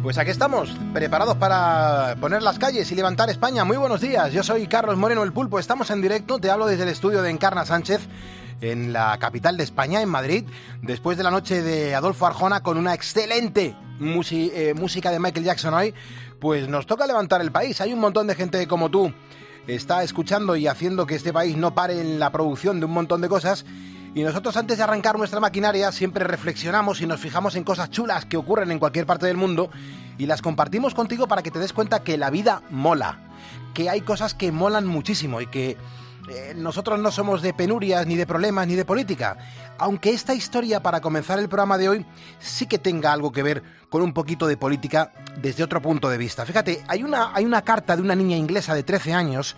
Pues aquí estamos, preparados para poner las calles y levantar España. Muy buenos días, yo soy Carlos Moreno el Pulpo, estamos en directo, te hablo desde el estudio de Encarna Sánchez, en la capital de España, en Madrid, después de la noche de Adolfo Arjona con una excelente música de Michael Jackson hoy, pues nos toca levantar el país. Hay un montón de gente como tú, está escuchando y haciendo que este país no pare en la producción de un montón de cosas. Y nosotros, antes de arrancar nuestra maquinaria, siempre reflexionamos y nos fijamos en cosas chulas que ocurren en cualquier parte del mundo y las compartimos contigo para que te des cuenta que la vida mola, que hay cosas que molan muchísimo y que nosotros no somos de penurias, ni de problemas, ni de política. Aunque esta historia, para comenzar el programa de hoy, sí que tenga algo que ver con un poquito de política desde otro punto de vista. Fíjate, hay una carta de una niña inglesa de 13 años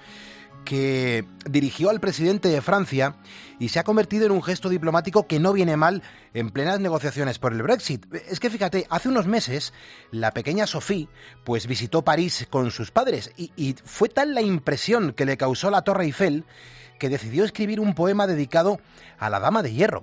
que dirigió al presidente de Francia y se ha convertido en un gesto diplomático que no viene mal en plenas negociaciones por el Brexit. Es que fíjate, hace unos meses la pequeña Sophie pues visitó París con sus padres y fue tal la impresión que le causó la Torre Eiffel que decidió escribir un poema dedicado a la Dama de Hierro.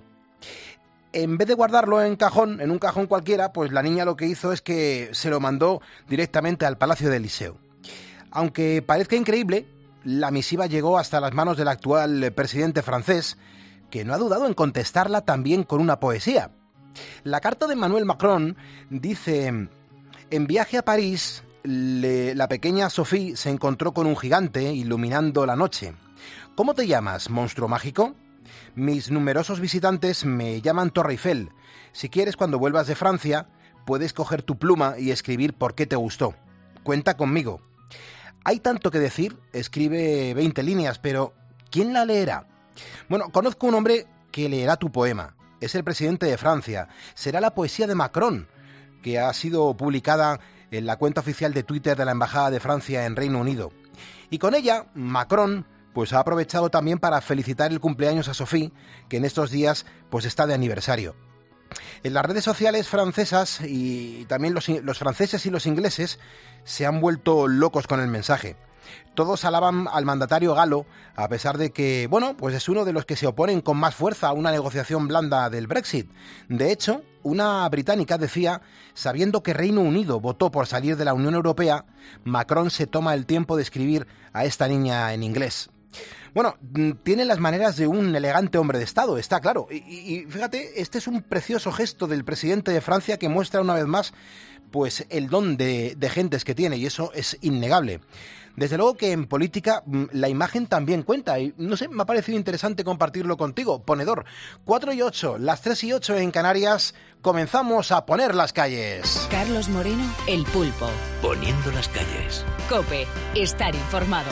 En vez de guardarlo en un cajón cualquiera, pues la niña lo que hizo es que se lo mandó directamente al Palacio del Elíseo. Aunque parezca increíble, la misiva llegó hasta las manos del actual presidente francés, que no ha dudado en contestarla también con una poesía. La carta de Emmanuel Macron dice: en viaje a París, la pequeña Sophie se encontró con un gigante iluminando la noche. ¿Cómo te llamas, monstruo mágico? Mis numerosos visitantes me llaman Torre Eiffel. Si quieres, cuando vuelvas de Francia, puedes coger tu pluma y escribir por qué te gustó. Cuenta conmigo. Hay tanto que decir, escribe 20 líneas, pero ¿quién la leerá? Bueno, conozco un hombre que leerá tu poema. Es el presidente de Francia. Será la poesía de Macron, que ha sido publicada en la cuenta oficial de Twitter de la Embajada de Francia en Reino Unido. Y con ella, Macron pues ha aprovechado también para felicitar el cumpleaños a Sophie, que en estos días pues está de aniversario. En las redes sociales francesas y también los franceses y los ingleses se han vuelto locos con el mensaje. Todos alaban al mandatario galo, a pesar de que, bueno, pues es uno de los que se oponen con más fuerza a una negociación blanda del Brexit. De hecho, una británica decía: sabiendo que Reino Unido votó por salir de la Unión Europea, Macron se toma el tiempo de escribir a esta niña en inglés. Bueno, tiene las maneras de un elegante hombre de Estado, está claro. Y fíjate, este es un precioso gesto del presidente de Francia que muestra una vez más pues el don de gentes que tiene, y eso es innegable. Desde luego que en política la imagen también cuenta, y no sé, me ha parecido interesante compartirlo contigo. Ponedor, 4 y 8, las 3 y 8 en Canarias, comenzamos a poner las calles. Carlos Moreno, el Pulpo. Poniendo las calles. COPE, estar informado.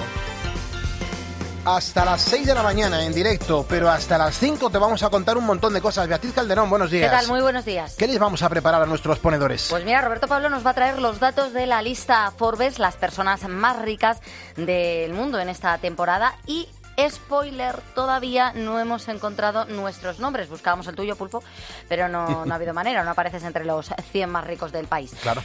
Hasta las 6 de la mañana en directo, pero hasta las 5 te vamos a contar un montón de cosas. Beatriz Calderón, buenos días. ¿Qué tal? Muy buenos días. ¿Qué les vamos a preparar a nuestros ponedores? Pues mira, Roberto Pablo nos va a traer los datos de la lista Forbes, las personas más ricas del mundo en esta temporada, y spoiler, todavía no hemos encontrado nuestros nombres. Buscábamos el tuyo, Pulpo, pero no ha habido manera, no apareces entre los 100 más ricos del país. Claro.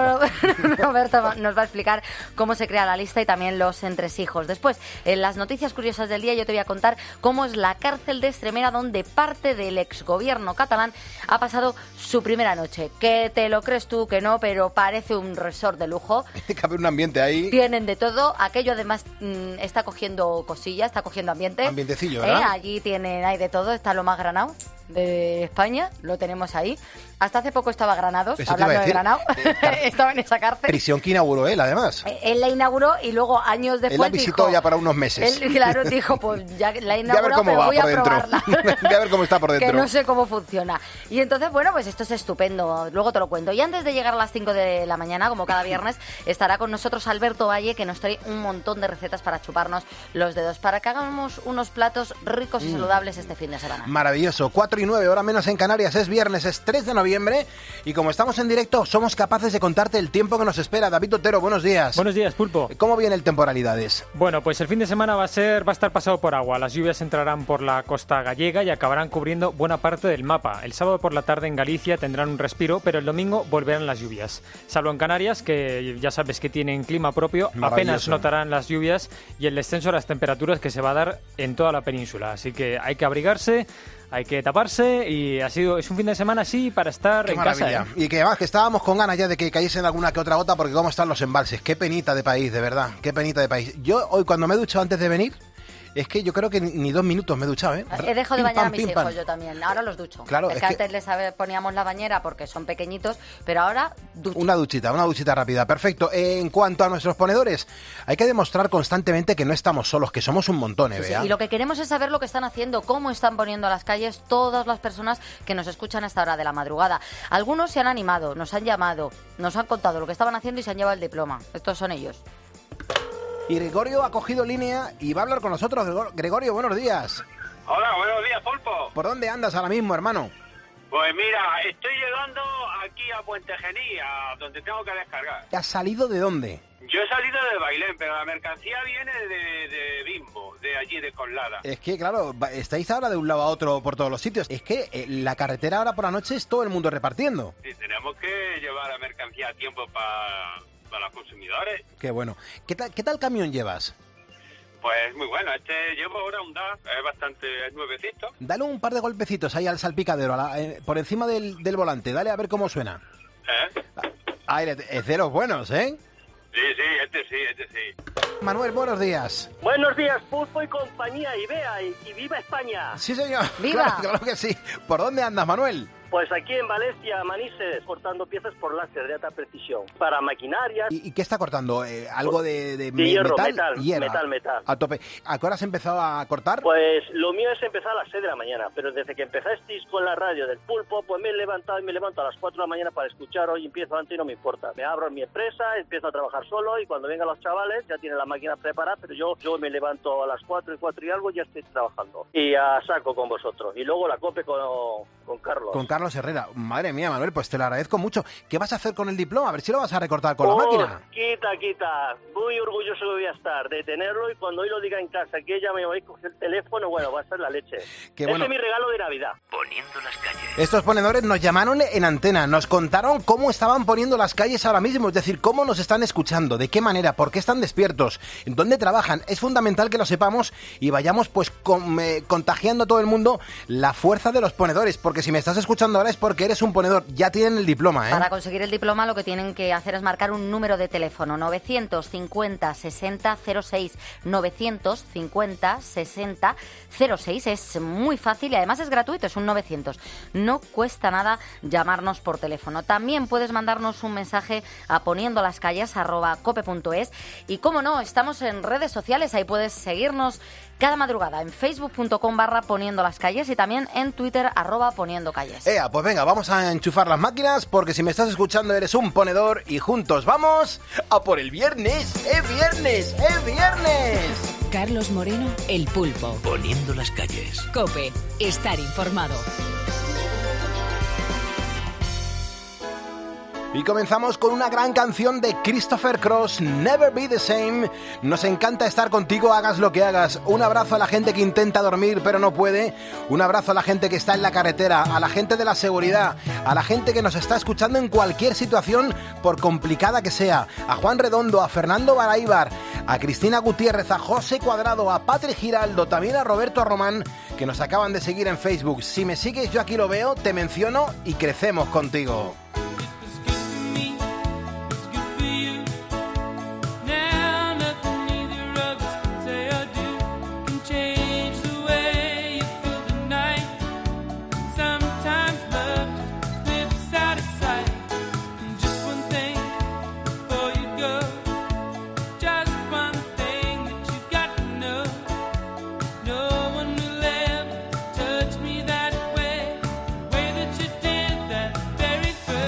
Roberto nos va a explicar cómo se crea la lista y también los entresijos. Después, en las noticias curiosas del día, yo te voy a contar cómo es la cárcel de Extremera, donde parte del exgobierno catalán ha pasado su primera noche. Que te lo crees tú, que no, pero parece un resort de lujo. Cabe un ambiente ahí. Tienen de todo. Aquello además está cogiendo cosillas, está cogiendo ambiente. Ambientecillo, ¿verdad? Allí hay de todo, está lo más Granado de España, lo tenemos ahí. Hasta hace poco estaba Granados, eso hablando de Granado, estaba en esa cárcel. Prisión que inauguró él, además. Él la inauguró y luego años después él la visitó dijo, ya para unos meses. Él, claro, dijo, pues ya la he inaugurado, pero voy a probarla. Voy a ver cómo está por dentro. Que no sé cómo funciona. Y entonces, bueno, pues esto es estupendo, luego te lo cuento. Y antes de llegar a las 5 de la mañana, como cada viernes, estará con nosotros Alberto Valle, que nos trae un montón de recetas para chuparnos los dedos, para que hagamos unos platos ricos y saludables este fin de semana. Maravilloso. 4 y 9, hora menos en Canarias, es viernes, es 3 de noviembre, y como estamos en directo, somos capaces de contarte el tiempo que nos espera. David Otero, buenos días. Buenos días, Pulpo. ¿Cómo viene el temporalidades? Bueno, pues el fin de semana va a estar pasado por agua. Las lluvias entrarán por la costa gallega y acabarán cubriendo buena parte del mapa. El sábado por la tarde en Galicia tendrán un respiro, pero el domingo volverán las lluvias. Salvo en Canarias, que ya sabes que tienen clima propio, apenas notarán las lluvias y el descenso de las temperaturas que se va a dar en toda la península. Así que hay que abrigarse, hay que taparse y es un fin de semana así para estar Qué en maravilla. casa. Y que además que estábamos con ganas ya de que cayesen alguna que otra gota, porque cómo están los embalses. Qué penita de país, de verdad. Qué penita de país. Yo hoy cuando me he duchado antes de venir, es que yo creo que ni 2 minutos me he duchado, ¿eh? He dejado de Pim, bañar pam, a mis pim, hijos pam. yo también. Ahora los ducho. Claro, es es que que- antes les poníamos la bañera porque son pequeñitos, pero ahora ducho. Una duchita rápida. Perfecto. En cuanto a nuestros ponedores, hay que demostrar constantemente que no estamos solos, que somos un montón, Sí, sí, Bea. y lo que queremos es saber lo que están haciendo, cómo están poniendo a las calles todas las personas que nos escuchan a esta hora de la madrugada. Algunos se han animado, nos han llamado, nos han contado lo que estaban haciendo y se han llevado el diploma. Estos son ellos. Y Gregorio ha cogido línea y va a hablar con nosotros. Gregorio, buenos días. Hola, buenos días, Pulpo. ¿Por dónde andas ahora mismo, hermano? Pues mira, estoy llegando aquí a Puente Genil, a donde tengo que descargar. ¿Has salido de dónde? Yo he salido de Bailén, pero la mercancía viene de Bimbo, de allí de Coslada. Es que, claro, estáis ahora de un lado a otro por todos los sitios. Es que la carretera ahora por la noche es todo el mundo repartiendo. Sí, tenemos que llevar la mercancía a tiempo para los consumidores. Qué bueno. ¿Qué tal camión llevas? Pues muy bueno, llevo ahora un DAF, es nuevecito. Dale un par de golpecitos ahí al salpicadero, por encima del volante. Dale a ver cómo suena. Es de los buenos, ¿eh? Sí, este sí. Manuel, buenos días. Buenos días, Pulpo y compañía, y vea, y viva España. Sí, señor. ¡Viva! Claro que sí. ¿Por dónde andas, Manuel? Pues aquí en Valencia, Manises, cortando piezas por láser de alta precisión, para maquinarias. ¿Y qué está cortando? ¿Algo de hierro, metal? metal. A tope. ¿A qué hora has empezado a cortar? Pues lo mío es empezar a las 6 de la mañana, pero desde que empezasteis con la radio del Pulpo, pues me he levantado y me levanto a las 4 de la mañana para escucharos y empiezo antes y no me importa. Me abro en mi empresa, empiezo a trabajar solo y cuando vengan los chavales ya tienen la máquina preparada, pero yo me levanto a las 4 y algo y ya estoy trabajando. Y a saco con vosotros. Y luego la cope con Carlos. Con Carlos Herrera. Madre mía, Manuel, pues te lo agradezco mucho. ¿Qué vas a hacer con el diploma? A ver si lo vas a recortar con la máquina. Quita. Muy orgulloso voy a estar de tenerlo y cuando hoy lo diga en casa que ella me va a coger el teléfono, bueno, va a ser la leche. Qué bueno. Ese es mi regalo de Navidad. Poniendo las calles. Estos ponedores nos llamaron en antena, nos contaron cómo estaban poniendo las calles ahora mismo, es decir, cómo nos están escuchando, de qué manera, por qué están despiertos, en dónde trabajan. Es fundamental que lo sepamos y vayamos pues contagiando a todo el mundo la fuerza de los ponedores, porque si me estás escuchando ahora es porque eres un ponedor, ya tienen el diploma, ¿eh? Para conseguir el diploma lo que tienen que hacer es marcar un número de teléfono, 950 60 06, 950 60 06. Es muy fácil y además es gratuito, es un 900. No cuesta nada llamarnos por teléfono. También puedes mandarnos un mensaje a poniendolascalles@cope.es y, como no, estamos en redes sociales, ahí puedes seguirnos cada madrugada en facebook.com/poniendolascalles y también en Twitter @poniendocalles. Pues venga, vamos a enchufar las máquinas porque si me estás escuchando eres un ponedor y juntos vamos a por el viernes. ¡Es viernes! ¡Es viernes! Carlos Moreno, El Pulpo. Poniendo las calles. COPE. Estar informado. Y comenzamos con una gran canción de Christopher Cross, Never Be the Same. Nos encanta estar contigo, hagas lo que hagas. Un abrazo a la gente que intenta dormir pero no puede. Un abrazo a la gente que está en la carretera, a la gente de la seguridad, a la gente que nos está escuchando en cualquier situación, por complicada que sea. A Juan Redondo, a Fernando Baraíbar, a Cristina Gutiérrez, a José Cuadrado, a Patri Giraldo, también a Roberto Román, que nos acaban de seguir en Facebook. Si me sigues, yo aquí lo veo, te menciono y crecemos contigo. Touch me that way that you did that very first.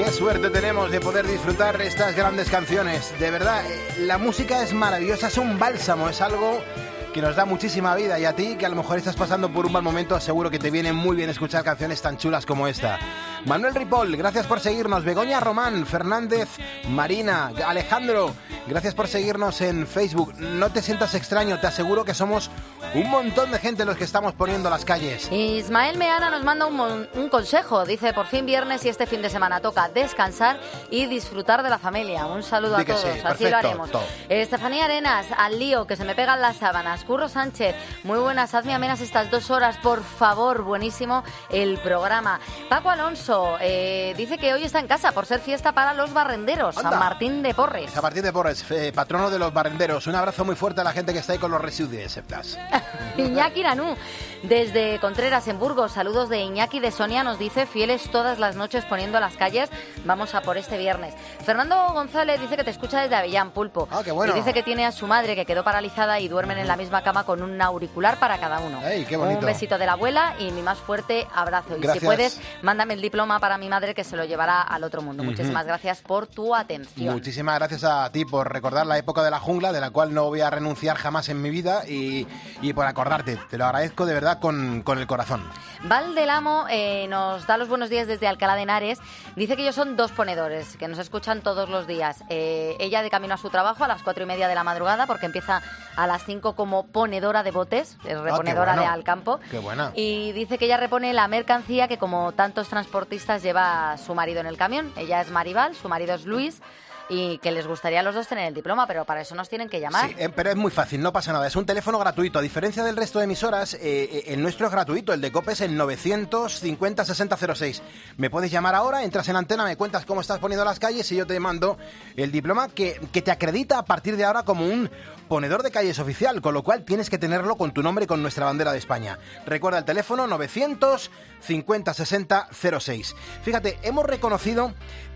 Qué suerte tenemos de poder disfrutar estas grandes canciones. De verdad, la música es maravillosa, es un bálsamo, es algo que nos da muchísima vida. Y a ti, que a lo mejor estás pasando por un mal momento, seguro que te viene muy bien escuchar canciones tan chulas como esta. Manuel Ripoll, gracias por seguirnos. Begoña Román, Fernández, Marina, Alejandro, gracias por seguirnos en Facebook. No te sientas extraño, te aseguro que somos un montón de gente los que estamos poniendo las calles. Ismael Meana nos manda un consejo. Dice, por fin viernes y este fin de semana toca descansar y disfrutar de la familia. Un saludo a todos, Sí, así perfecto, lo haremos. Estefanía Arenas, al lío, que se me pegan las sábanas. Curro Sánchez, muy buenas, hazme amenas estas 2 horas, por favor, buenísimo el programa. Paco Alonso dice que hoy está en casa por ser fiesta para los barrenderos. Anda. San Martín de Porres. San Martín de Porres, patrono de los barrenderos. Un abrazo muy fuerte a la gente que está ahí con los residuos septas. Iñaki Nanú, desde Contreras en Burgos, saludos de Iñaki de Sonia, nos dice, fieles todas las noches poniendo las calles, vamos a por este viernes. Fernando González dice que te escucha desde Avellán, Pulpo. Ah, qué bueno. Y dice que tiene a su madre que quedó paralizada y duermen en la misma cama con un auricular para cada uno. ¡Ey, qué bonito! Un besito de la abuela y mi más fuerte abrazo. Y Gracias. si puedes, mándame el diploma para mi madre que se lo llevará al otro mundo. Muchísimas gracias por tu atención. Muchísimas gracias a ti por recordar la época de la jungla, de la cual no voy a renunciar jamás en mi vida, y por acordarte. Te lo agradezco de verdad con el corazón. Val del Amo nos da los buenos días desde Alcalá de Henares. Dice que ellos son 2 ponedores, que nos escuchan todos los días. Ella de camino a su trabajo a las 4:30 de la madrugada, porque empieza a las 5 como ponedora de botes, es reponedora qué bueno. de Alcampo. Qué buena. Y dice que ella repone la mercancía que, como tantos transportistas, lleva su marido en el camión. Ella es Maribal, su marido es Luis, y que les gustaría a los dos tener el diploma, pero para eso nos tienen que llamar. Sí, pero es muy fácil, no pasa nada. Es un teléfono gratuito. A diferencia del resto de emisoras, el nuestro es gratuito. El de COPE es el 950-6006. Me puedes llamar ahora, entras en antena, me cuentas cómo estás poniendo las calles y yo te mando el diploma que te acredita a partir de ahora como un ponedor de calles oficial, con lo cual tienes que tenerlo con tu nombre y con nuestra bandera de España. Recuerda el teléfono 950-6006. Fíjate, hemos reconocido,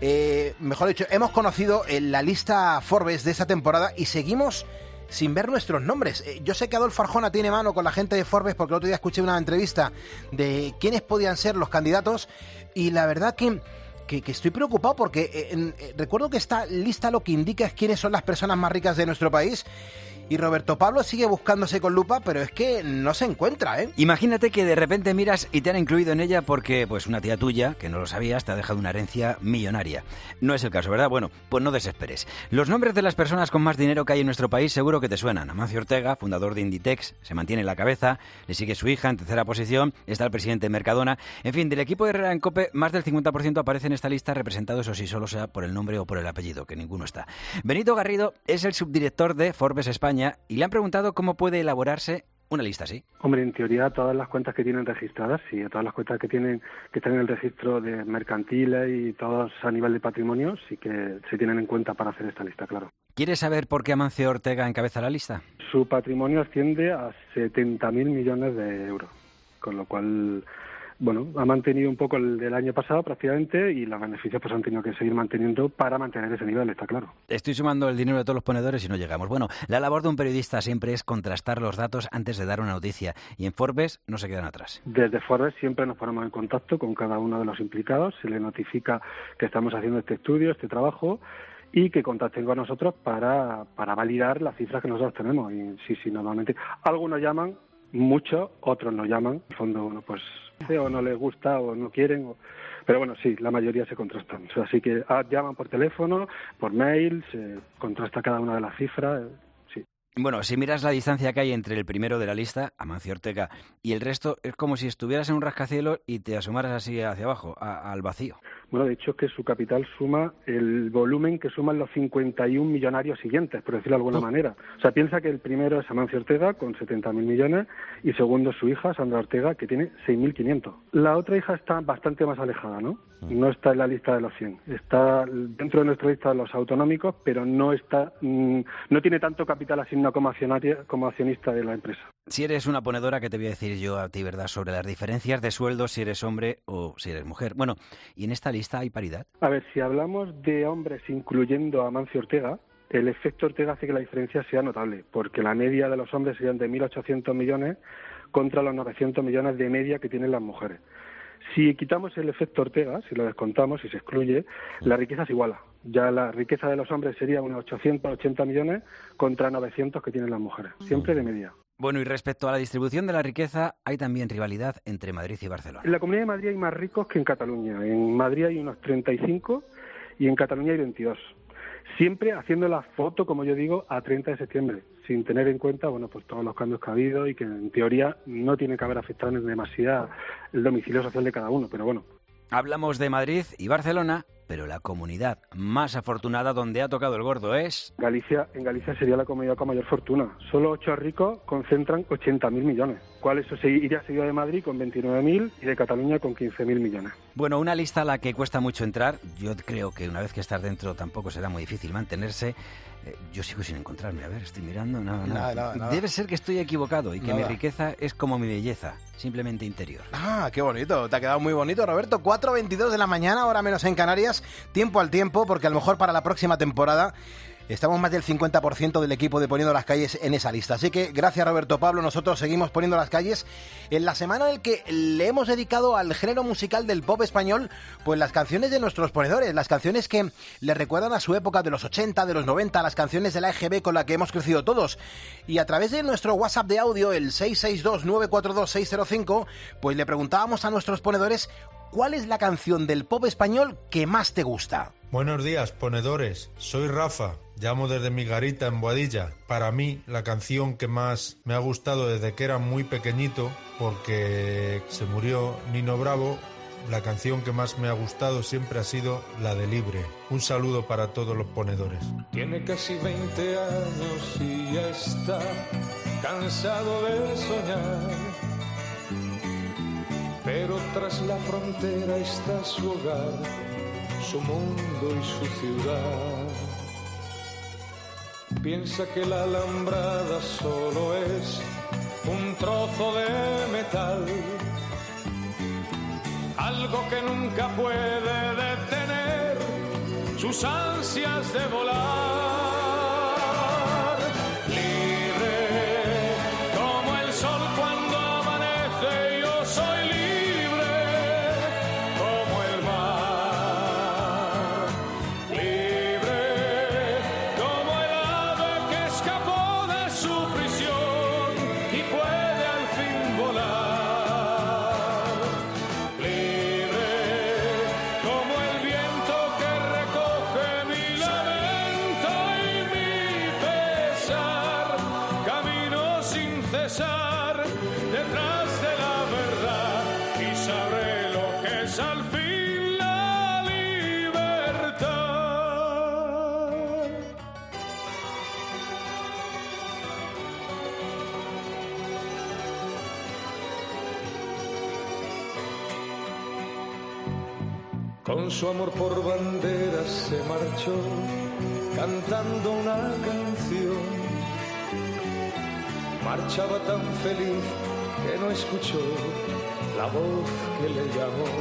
mejor dicho, hemos conocido la lista Forbes de esta temporada y seguimos sin ver nuestros nombres. Yo sé que Adolfo Arjona tiene mano con la gente de Forbes, porque el otro día escuché una entrevista de quiénes podían ser los candidatos, y la verdad que estoy preocupado porque recuerdo que esta lista lo que indica es quiénes son las personas más ricas de nuestro país, y Roberto Pablo sigue buscándose con lupa, pero es que no se encuentra, ¿eh? Imagínate que de repente miras y te han incluido en ella porque pues una tía tuya, que no lo sabías, te ha dejado una herencia millonaria. No es el caso, ¿verdad? Bueno, pues no desesperes. Los nombres de las personas con más dinero que hay en nuestro país seguro que te suenan. Amancio Ortega, fundador de Inditex, se mantiene en la cabeza, le sigue su hija en tercera posición, está el presidente de Mercadona. En fin, del equipo de Herrera en COPE, más del 50% aparece en esta lista representado, eso sí, solo sea por el nombre o por el apellido, que ninguno está. Benito Garrido es el subdirector de Forbes España y le han preguntado cómo puede elaborarse una lista así. Hombre, en teoría todas las cuentas que tienen registradas, sí, todas las cuentas que están en el registro de mercantiles y todas a nivel de patrimonio, sí que se tienen en cuenta para hacer esta lista, claro. ¿Quieres saber por qué Amancio Ortega encabeza la lista? Su patrimonio asciende a 70.000 millones de euros, con lo cual, bueno, ha mantenido un poco el del año pasado prácticamente, y los beneficios pues han tenido que seguir manteniendo para mantener ese nivel, está claro. Estoy sumando el dinero de todos los ponedores y no llegamos. Bueno, la labor de un periodista siempre es contrastar los datos antes de dar una noticia, y en Forbes no se quedan atrás. Desde Forbes siempre nos ponemos en contacto con cada uno de los implicados, se les notifica que estamos haciendo este estudio, este trabajo, y que contacten con nosotros para validar las cifras que nosotros tenemos. Y sí, normalmente algunos llaman, muchos, otros no llaman. En el fondo, uno pues o no les gusta o no quieren, pero bueno, sí, la mayoría se contrastan. O sea, así que llaman por teléfono, por mail, se contrasta cada una de las cifras. Sí. Bueno, si miras la distancia que hay entre el primero de la lista, Amancio Ortega, y el resto, es como si estuvieras en un rascacielos y te asomaras así hacia abajo, al vacío. Bueno, de hecho es que su capital suma el volumen que suman los 51 millonarios siguientes, por decirlo de alguna manera. O sea, piensa que el primero es Amancio Ortega, con 70.000 millones, y segundo su hija, Sandra Ortega, que tiene 6.500. La otra hija está bastante más alejada, ¿no? No está en la lista de los 100. Está dentro de nuestra lista de los autonómicos, pero no tiene tanto capital asignado como accionista de la empresa. Si eres una ponedora, ¿qué te voy a decir yo a ti, verdad, sobre las diferencias de sueldos si eres hombre o si eres mujer? Bueno, ¿y en esta lista hay paridad? A ver, si hablamos de hombres incluyendo a Amancio Ortega, el efecto Ortega hace que la diferencia sea notable, porque la media de los hombres serían de 1.800 millones contra los 900 millones de media que tienen las mujeres. Si quitamos el efecto Ortega, si lo descontamos, si se excluye, la riqueza se iguala. Ya la riqueza de los hombres sería unos 880 millones contra 900 que tienen las mujeres, siempre de media. Bueno, y respecto a la distribución de la riqueza, hay también rivalidad entre Madrid y Barcelona. En la Comunidad de Madrid hay más ricos que en Cataluña. En Madrid hay unos 35 y en Cataluña hay 22. Siempre haciendo la foto, como yo digo, a 30 de septiembre, sin tener en cuenta, bueno, pues todos los cambios que ha habido y que en teoría no tiene que haber afectado en demasía el domicilio social de cada uno, pero bueno. Hablamos de Madrid y Barcelona, pero la comunidad más afortunada donde ha tocado el gordo es... Galicia. En Galicia sería la comunidad con mayor fortuna. Solo 8 ricos concentran 80.000 millones. ¿Cuál eso se iría seguido de Madrid con 29.000 y de Cataluña con 15.000 millones? Bueno, una lista a la que cuesta mucho entrar. Yo creo que una vez que estás dentro tampoco será muy difícil mantenerse. Yo sigo sin encontrarme. A ver, estoy mirando. Nada. Debe ser que estoy equivocado y que mi riqueza es como mi belleza, simplemente interior. Ah, qué bonito. Te ha quedado muy bonito, Roberto. 4:22 de la mañana, hora menos en Canarias. Tiempo al tiempo, porque a lo mejor para la próxima temporada estamos más del 50% del equipo de Poniendo las Calles en esa lista. Así que gracias, Roberto Pablo. Nosotros seguimos Poniendo las Calles en la semana en la que le hemos dedicado al género musical del pop español, pues las canciones de nuestros ponedores, las canciones que le recuerdan a su época de los 80, de los 90, las canciones de la EGB con la que hemos crecido todos. Y a través de nuestro WhatsApp de audio, el 662-942-605, pues le preguntábamos a nuestros ponedores ¿cuál es la canción del pop español que más te gusta? Buenos días, ponedores. Soy Rafa. Llamo desde mi garita en Boadilla. Para mí, la canción que más me ha gustado desde que era muy pequeñito, porque se murió Nino Bravo, la canción que más me ha gustado siempre ha sido la de Libre. Un saludo para todos los ponedores. Tiene casi 20 años y ya está cansado de soñar. Pero tras la frontera está su hogar, su mundo y su ciudad. Piensa que la alambrada solo es un trozo de metal, algo que nunca puede detener sus ansias de volar. Libre como el sol cuando amanece, yo soy libre como el mar. Libre como el ave que escapó de su prisión y puede al fin volar. Libre como el viento que recoge mi lamento y mi pesar. Camino sin cesar detrás de la verdad y sabré lo que es al fin la libertad. Con su amor por banderas se marchó cantando una canción. Marchaba tan feliz que no escuchó la voz que le llamó.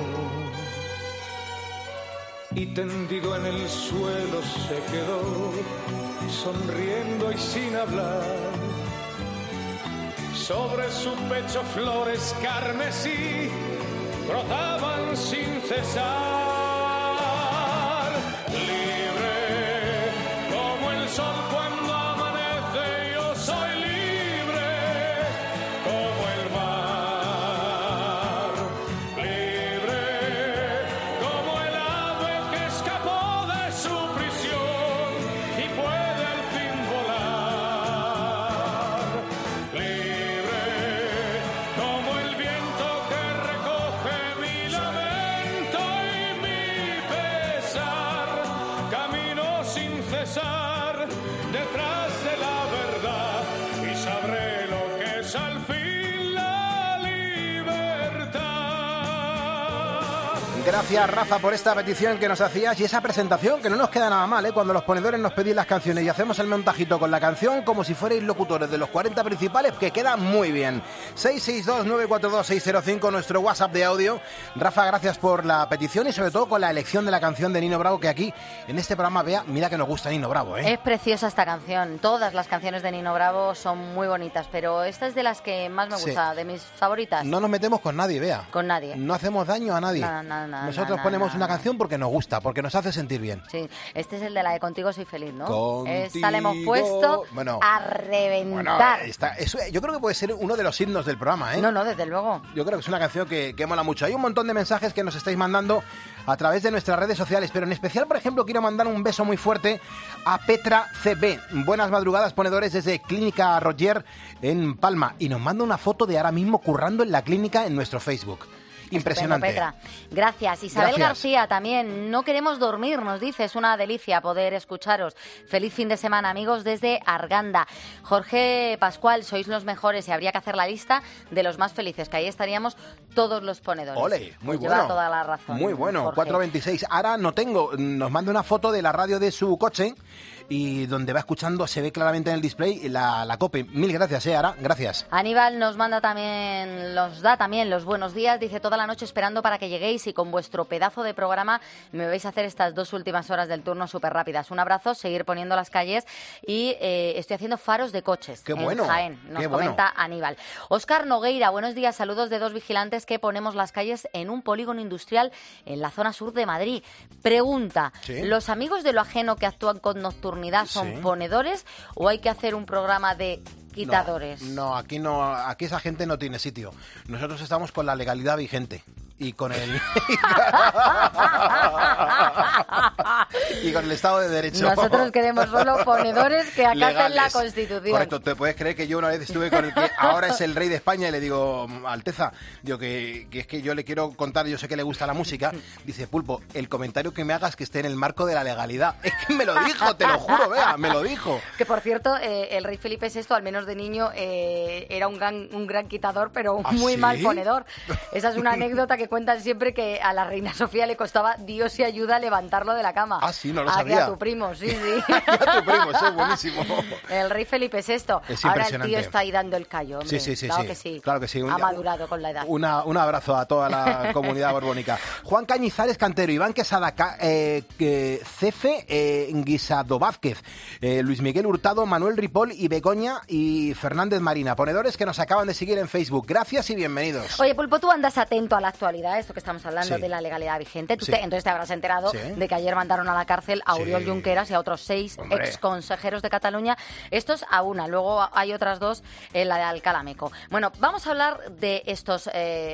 Y tendido en el suelo se quedó, sonriendo y sin hablar. Sobre su pecho flores carmesí brotaban sin cesar. Libre como el sol cuando amanece, yo soy libre como el mar. Libre como el ave que escapó de su prisión y puede al fin volar. Libre como el viento que recoge mi lamento y mi Gracias, Rafa, por esta petición que nos hacías y esa presentación, que no nos queda nada mal, ¿eh? Cuando los ponedores nos pedís las canciones y hacemos el montajito con la canción como si fuerais locutores de los 40 principales, que queda muy bien. 662-942-605, nuestro WhatsApp de audio. Rafa, gracias por la petición y sobre todo con la elección de la canción de Nino Bravo, que aquí, en este programa, vea, mira que nos gusta Nino Bravo, ¿eh? Es preciosa esta canción. Todas las canciones de Nino Bravo son muy bonitas, pero esta es de las que más me gusta, de mis favoritas. No nos metemos con nadie, Bea. Con nadie. No hacemos daño a nadie. Nosotros ponemos una canción porque nos gusta, porque nos hace sentir bien. Sí, este es el de la de Contigo soy feliz, ¿no? Contigo. Esta le hemos puesto a reventar. Yo creo que puede ser uno de los himnos del programa, ¿eh? No, desde luego. Yo creo que es una canción que mola mucho. Hay un montón de mensajes que nos estáis mandando a través de nuestras redes sociales, pero en especial, por ejemplo, quiero mandar un beso muy fuerte a Petra CB. Buenas madrugadas, ponedores, desde Clínica Roger en Palma. Y nos manda una foto de ahora mismo currando en la clínica en nuestro Facebook. Impresionante. Estupendo, Petra. Gracias. Isabel García también. No queremos dormir, nos dice. Es una delicia poder escucharos. Feliz fin de semana, amigos, desde Arganda. Jorge Pascual, sois los mejores y habría que hacer la lista de los más felices, que ahí estaríamos todos los ponedores. Ole, muy pues bueno. Lleva toda la razón. Muy bueno. Jorge. 426. Ahora no tengo. Nos manda una foto de la radio de su coche y donde va escuchando, se ve claramente en el display la COPE. Mil gracias, Ara. Gracias. Aníbal nos da también los buenos días. Dice, toda la noche esperando para que lleguéis y con vuestro pedazo de programa me vais a hacer estas 2 últimas horas del turno súper rápidas. Un abrazo, seguir poniendo las calles y estoy haciendo faros de coches. ¡Qué bueno! En Jaén, nos comenta Aníbal. Óscar Nogueira, buenos días, saludos de 2 vigilantes que ponemos las calles en un polígono industrial en la zona sur de Madrid. Pregunta, ¿sí? ¿Los amigos de lo ajeno que actúan con nocturnidad son ponedores o hay que hacer un programa de quitadores? No, aquí esa gente no tiene sitio. Nosotros estamos con la legalidad vigente y con el y con el Estado de Derecho. Nosotros queremos solo ponedores que acaten legales. la Constitución. Correcto, te puedes creer que yo una vez estuve con el que ahora es el rey de España y le digo, Alteza, digo que es que yo le quiero contar, yo sé que le gusta la música. Dice, Pulpo, el comentario que me hagas que esté en el marco de la legalidad. Es que me lo dijo, te lo juro, vea, me lo dijo. Que por cierto, el rey Felipe VI, al menos de niño, era un gran quitador, pero muy mal ponedor. Esa es una anécdota que cuentan siempre, que a la reina Sofía le costaba Dios y ayuda levantarlo de la cama. Ah, sí, no lo sabía. A tu primo, sí. A tu primo, eso es buenísimo. El rey Felipe VI. Es ahora el tío está ahí dando el callo, hombre. Sí. Claro que sí. Ha madurado con la edad. Un abrazo a toda la comunidad borbónica. Juan Cañizares Cantero, Iván Quesada, Cefe Guisado Vázquez, Luis Miguel Hurtado, Manuel Ripoll y Begoña y Fernández Marina, ponedores que nos acaban de seguir en Facebook. Gracias y bienvenidos. Oye, Pulpo, tú andas atento a la actualidad, esto que estamos hablando de la legalidad vigente. Entonces te habrás enterado de que ayer mandaron a la cárcel a Oriol Junqueras y a otros 6 exconsejeros de Cataluña. Estos a una, luego hay otras 2 en la de Alcalá Meco. Bueno, vamos a hablar de estos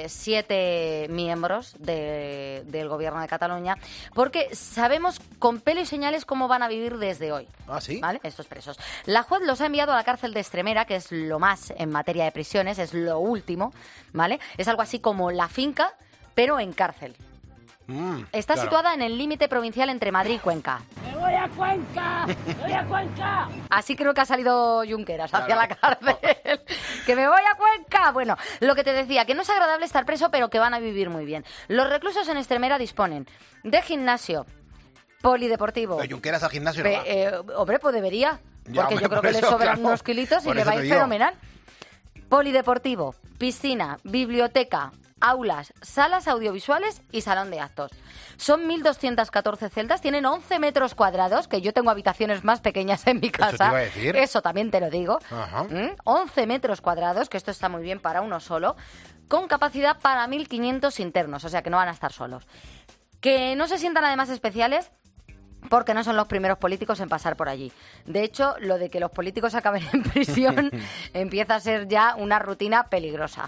7 miembros del gobierno de Cataluña, porque sabemos con pelo y señales cómo van a vivir desde hoy. ¿Ah, sí? ¿Vale? Estos presos. La juez los ha enviado a la cárcel de Extremera, que es lo más en materia de prisiones, es lo último, ¿vale? Es algo así como la finca, pero en cárcel. Está situada en el límite provincial entre Madrid y Cuenca. ¡Me voy a Cuenca! ¡Me voy a Cuenca! Así creo que ha salido Junqueras hacia la cárcel. ¡Que me voy a Cuenca! Bueno, lo que te decía, que no es agradable estar preso, pero que van a vivir muy bien. Los reclusos en Extremera disponen de gimnasio, polideportivo. Pero Junqueras al gimnasio no va. Hombre, pues debería. Porque yo creo que le eso, sobran claro. unos kilitos y Por le eso va a te ir digo. fenomenal. Polideportivo, piscina, biblioteca, aulas, salas audiovisuales y salón de actos. Son 1.214 celdas, tienen 11 metros cuadrados, que yo tengo habitaciones más pequeñas en mi casa. Eso te iba a decir. Eso también te lo digo. Ajá. 11 metros cuadrados, que esto está muy bien para uno solo, con capacidad para 1.500 internos, o sea que no van a estar solos. Que no se sientan además especiales, porque no son los primeros políticos en pasar por allí. De hecho, lo de que los políticos acaben en prisión empieza a ser ya una rutina peligrosa.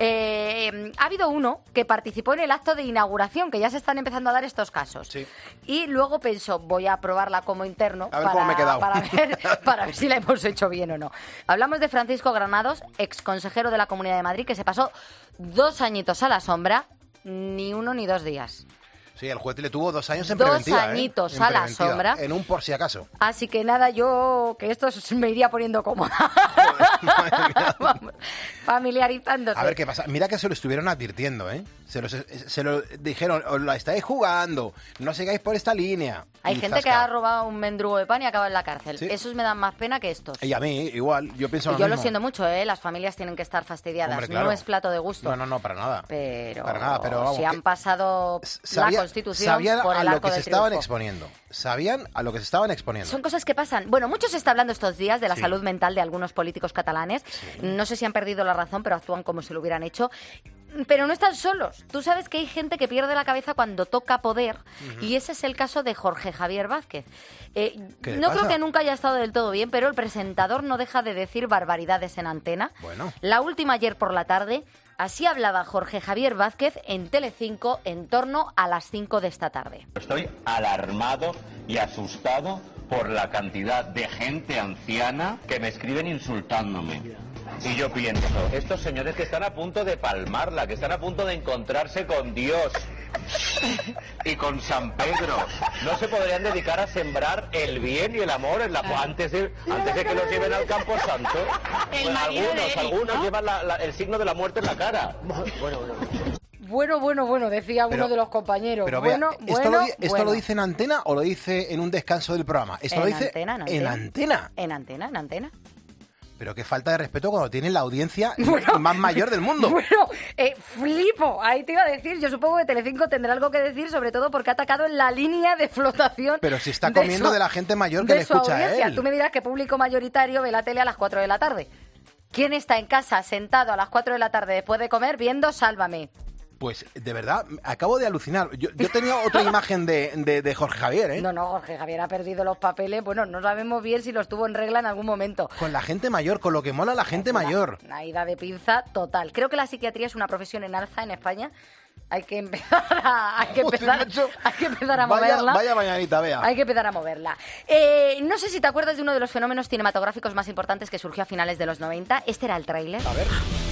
Ha habido uno que participó en el acto de inauguración, que ya se están empezando a dar estos casos. Sí. Y luego pensó, voy a probarla como interno A ver cómo me he quedado. para ver si la hemos hecho bien o no. Hablamos de Francisco Granados, exconsejero de la Comunidad de Madrid, que se pasó 2 añitos a la sombra, ni 1 ni 2 días. Sí, el juez le tuvo 2 años en 2 preventiva. añitos En a la preventiva, sombra. En un por si acaso. Así que nada, yo que esto me iría poniendo cómoda. Vamos, familiarizándose. A ver qué pasa. Mira que se lo estuvieron advirtiendo, ¿eh? Se lo dijeron, os la estáis jugando, no sigáis por esta línea. Hay Y gente que zasca. ha robado un mendrugo de pan y acaba en la cárcel. Sí. Esos me dan más pena que estos. Y a mí, igual, yo pienso Y lo yo mismo. lo siento mucho, ¿eh? Las familias tienen que estar fastidiadas. Hombre, claro. No es plato de gusto. No, para nada. Pero, Para nada, pero vamos, si han pasado la Constitución sabían por el a lo arco que se del estaban triunfo. exponiendo. Sabían a lo que se estaban exponiendo. Son cosas que pasan. Bueno, mucho se está hablando estos días de la Sí. salud mental de algunos políticos catalanes. No sé si han perdido la razón, pero actúan como si lo hubieran hecho. Pero no están solos. Tú sabes que hay gente que pierde la cabeza cuando toca poder, y ese es el caso de Jorge Javier Vázquez. ¿Qué le No creo pasa? que nunca haya estado del todo bien, pero el presentador no deja de decir barbaridades en antena. Bueno. La última ayer por la tarde, así hablaba Jorge Javier Vázquez en Telecinco en torno a las 5 de esta tarde. Estoy alarmado y asustado por la cantidad de gente anciana que me escriben insultándome. Y yo pienso, estos señores que están a punto de palmarla, que están a punto de encontrarse con Dios y con San Pedro, ¿no se podrían dedicar a sembrar el bien y el amor en antes de que los lleven al Campo Santo? El marido de Eric, algunos ¿no? llevan el signo de la muerte en la cara. Bueno, decía Pero- uno de los compañeros. Pero vea, ¿esto lo bueno. dice en antena o lo dice en un descanso del programa? Esto En lo dice antena, en antena. En antena. Pero qué falta de respeto cuando tienen la audiencia más mayor del mundo. Bueno, flipo. Ahí te iba a decir, yo supongo que Telecinco tendrá algo que decir, sobre todo porque ha atacado en la línea de flotación. Pero si está comiendo de la gente mayor que de le su escucha a audiencia. él. Tú me dirás que público mayoritario ve la tele a las 4 de la tarde. ¿Quién está en casa sentado a las 4 de la tarde después de comer viendo Sálvame? Pues de verdad, acabo de alucinar. Yo tenía otra imagen de Jorge Javier, ¿eh? No, Jorge Javier ha perdido los papeles. Bueno, no sabemos bien si los tuvo en regla en algún momento. Con la gente mayor, con lo que mola la gente mayor. Una ida de pinza total. Creo que la psiquiatría es una profesión en alza en España. Hay que empezar a moverla. Vaya mañanita, vea. Hay que empezar a moverla. No sé si te acuerdas de uno de los fenómenos cinematográficos más importantes que surgió a finales de los 90. Este era el tráiler. A ver.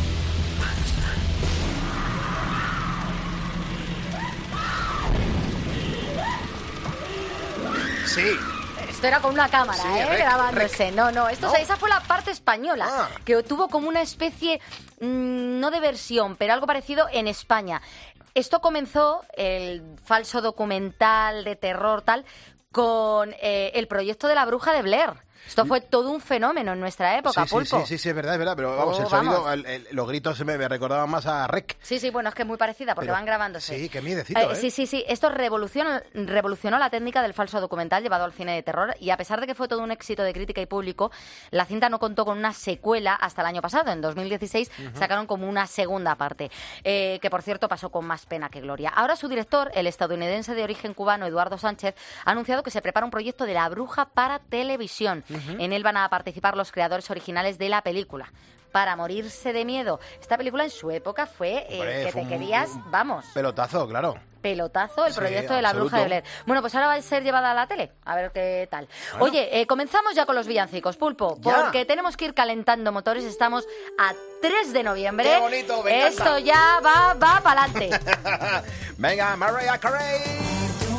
Sí. Esto era con una cámara, Sí, grabándose. No. Esto, No. o sea, esa fue la parte española, Ah. que tuvo como una especie, no de versión, pero algo parecido en España. Esto comenzó, el falso documental de terror tal, con el proyecto de la bruja de Blair. Esto fue todo un fenómeno en nuestra época, Pulpo. Sí, es verdad, pero vamos, Oh, el sonido, vamos. los gritos me recordaban más a Rec. Sí, bueno, es que es muy parecida porque Pero- van grabándose. Sí, qué miedecito, ¿eh? Sí. Esto revolucionó la técnica del falso documental llevado al cine de terror y a pesar de que fue todo un éxito de crítica y público, la cinta no contó con una secuela hasta el año pasado. En 2016 sacaron como una segunda parte, que por cierto pasó con más pena que gloria. Ahora su director, el estadounidense de origen cubano Eduardo Sánchez, ha anunciado que se prepara un proyecto de La Bruja para televisión. En él van a participar los creadores originales de la película. Para morirse de miedo. Esta película en su época fue Hombre, que fue te un- querías, vamos, Pelotazo, claro. pelotazo el Sí, proyecto de la absoluto. bruja de Blair. Bueno, pues ahora va a ser llevada a la tele. A ver qué tal. Bueno. Oye, comenzamos ya con los villancicos, Pulpo, Ya. porque tenemos que ir calentando motores. Estamos a 3 de noviembre. Qué bonito, me encanta. Esto ya va para adelante. Venga, Mariah Carey.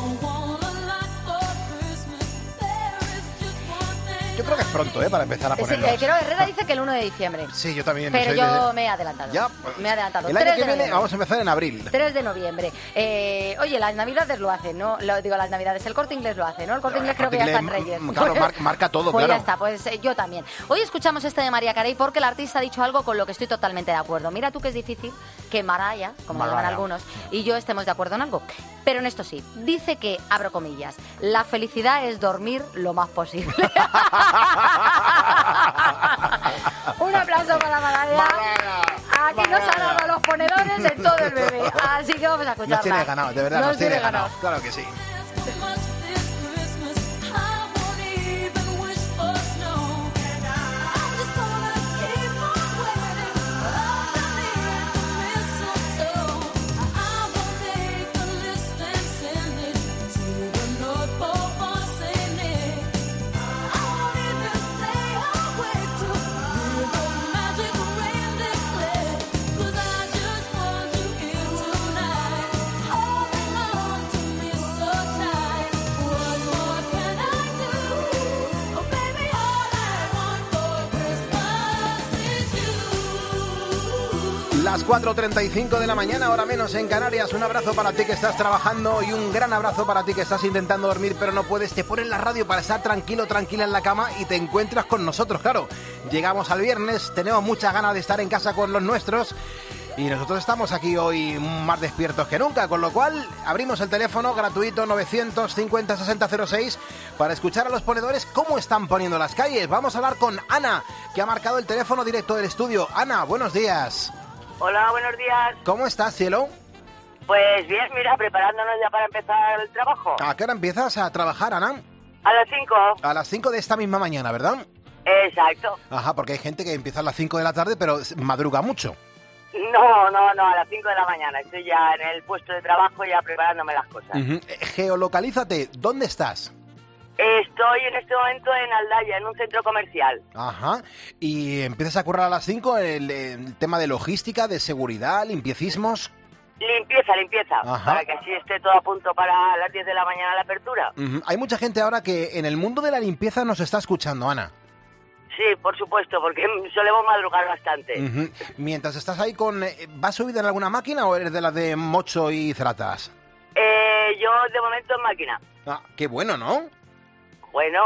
Yo creo que es pronto, para empezar a ponerlos. Quiero Herrera dice que el 1 de diciembre. Sí, yo también. Pero soy yo de- me he adelantado. Ya, Me he adelantado. El año 3 que de viene noviembre. vamos a empezar en abril. 3 de noviembre. Oye, las Navidades lo hacen, ¿no? Las Navidades, el Corte Inglés lo hace, ¿no? El Corte Inglés creo que ya está en Reyes. Claro, marca todo, Pues claro. ya está, pues yo también. Hoy escuchamos este de Mariah Carey porque el artista ha dicho algo con lo que estoy totalmente de acuerdo. Mira tú que es difícil que Mariah, como llaman Mariah. algunos, y yo estemos de acuerdo en algo. Pero en esto sí, dice que, abro comillas, la felicidad es dormir lo más posible. Un aplauso para Mariah. Aquí nos ha dado los ponedores en todo el bebé. Así que vamos a escucharla. Nos tiene ganado, de verdad, nos tiene ganado. Claro que sí. Holding on to me. Las 4:35 de la mañana, hora menos en Canarias. Un abrazo para ti que estás trabajando y un gran abrazo para ti que estás intentando dormir pero no puedes. Te pones la radio para estar tranquilo, tranquila en la cama y te encuentras con nosotros, claro. Llegamos al viernes, tenemos muchas ganas de estar en casa con los nuestros y nosotros estamos aquí hoy más despiertos que nunca, con lo cual abrimos el teléfono gratuito 950 60 06 para escuchar a los ponedores cómo están poniendo las calles. Vamos a hablar con Ana, que ha marcado el teléfono directo del estudio. Ana, buenos días. Hola, buenos días. ¿Cómo estás, cielo? Pues bien, mira, preparándonos ya para empezar el trabajo. ¿A qué hora empiezas a trabajar, Ana? A las 5. A las 5 de esta misma mañana, ¿verdad? Exacto. Ajá, porque hay gente que empieza a las 5 de la tarde, pero madruga mucho. No, a las 5 de la mañana. Estoy ya en el puesto de trabajo ya preparándome las cosas. Geolocalízate, ¿dónde estás? Estoy en este momento en Aldaya, en un centro comercial. Ajá, y empiezas a currar a las 5 el tema de logística, de seguridad, limpiezismos. Limpieza, Ajá. para que así esté todo a punto para las 10 de la mañana la apertura. Hay mucha gente ahora que en el mundo de la limpieza nos está escuchando, Ana. Sí, por supuesto, porque solemos madrugar bastante. Mientras estás ahí con... ¿Vas subida en alguna máquina o eres de las de mocho y zratas? Yo de momento en máquina. Ah, qué bueno, ¿no? Bueno,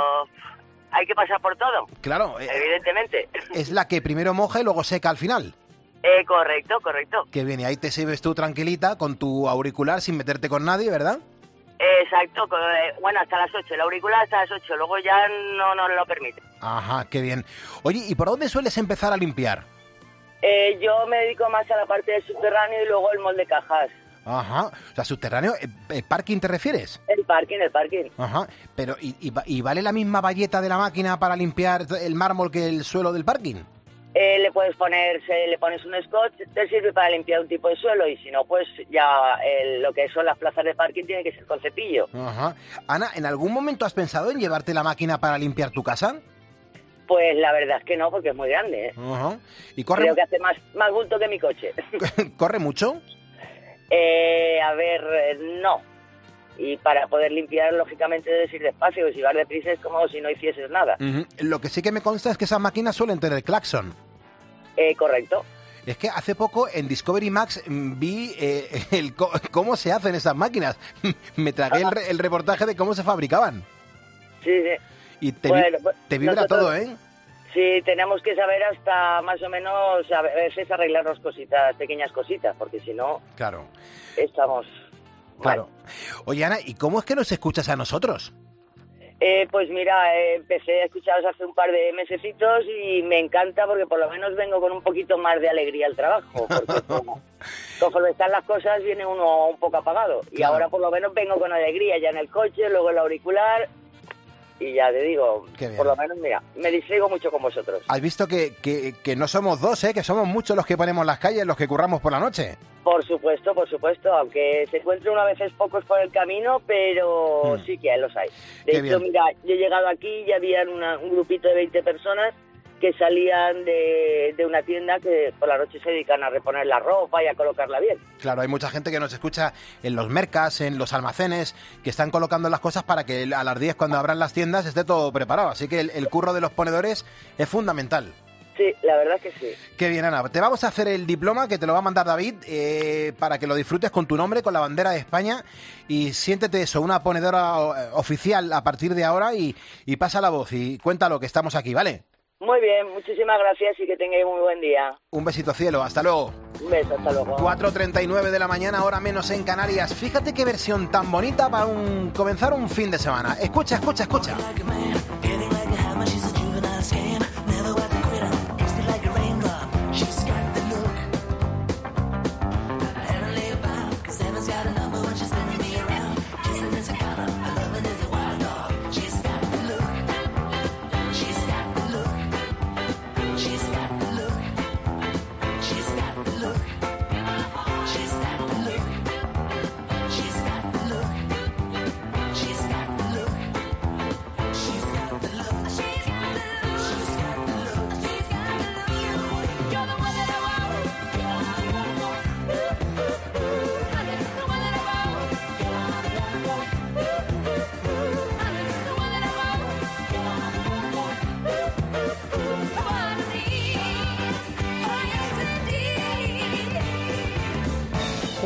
hay que pasar por todo. Claro. Evidentemente. Es la que primero moja y luego seca al final. Correcto. Que bien, y ahí te sirves tú tranquilita con tu auricular sin meterte con nadie, ¿verdad? Exacto, bueno, hasta las 8, el auricular hasta las 8, luego ya no nos lo permite. Ajá, qué bien. Oye, ¿y por dónde sueles empezar a limpiar? Yo me dedico más a la parte del subterráneo y luego el molde cajas. Ajá, o sea, subterráneo, ¿parking te refieres? El parking. Ajá, pero ¿y vale la misma bayeta de la máquina para limpiar el mármol que el suelo del parking? Le pones un scotch, te sirve para limpiar un tipo de suelo y si no, pues ya lo que son las plazas de parking tiene que ser con cepillo. Ajá. Ana, ¿en algún momento has pensado en llevarte la máquina para limpiar tu casa? Pues la verdad es que no, porque es muy grande, ¿eh? Ajá. ¿Y corre? Creo que hace más bulto que mi coche. ¿Corre mucho? A ver, no. Y para poder limpiar, lógicamente, debes ir despacio, y si vas deprisa es como si no hicieses nada. Lo que sí que me consta es que esas máquinas suelen tener claxon. Correcto. Es que hace poco en Discovery Max vi cómo se hacen esas máquinas. Me tragué el reportaje de cómo se fabricaban. Sí. Y te vibra todo, ¿eh? Sí, tenemos que saber hasta más o menos a veces arreglarnos pequeñas cositas, porque si no... Claro. Estamos... Claro. Oye, Ana, ¿y cómo es que nos escuchas a nosotros? Pues mira, empecé a escucharos hace un par de mesecitos y me encanta porque por lo menos vengo con un poquito más de alegría al trabajo, porque conforme están las cosas viene uno un poco apagado. Y ahora por lo menos vengo con alegría ya en el coche, luego el auricular y ya te digo, por lo menos mira, me distraigo mucho con vosotros. ¿Has visto que no somos dos, que somos muchos los que ponemos las calles, los que curramos por la noche? Por supuesto, aunque se encuentren a veces pocos por el camino, pero sí que los hay. De hecho, mira, yo he llegado aquí y había un grupito de 20 personas que salían de una tienda que por la noche se dedican a reponer la ropa y a colocarla bien. Claro, hay mucha gente que nos escucha en los mercas, en los almacenes, que están colocando las cosas para que a las 10 cuando abran las tiendas esté todo preparado. Así que el curro de los ponedores es fundamental. Sí, la verdad que sí. Qué bien, Ana. Te vamos a hacer el diploma que te lo va a mandar David para que lo disfrutes con tu nombre, con la bandera de España y siéntete eso, una ponedora oficial a partir de ahora y pasa la voz y cuéntalo que estamos aquí, ¿vale? Muy bien, muchísimas gracias y que tengáis muy buen día. Un besito, cielo. Hasta luego. Un beso, hasta luego. 4:39 de la mañana, hora menos en Canarias. Fíjate qué versión tan bonita para comenzar un fin de semana. Escucha.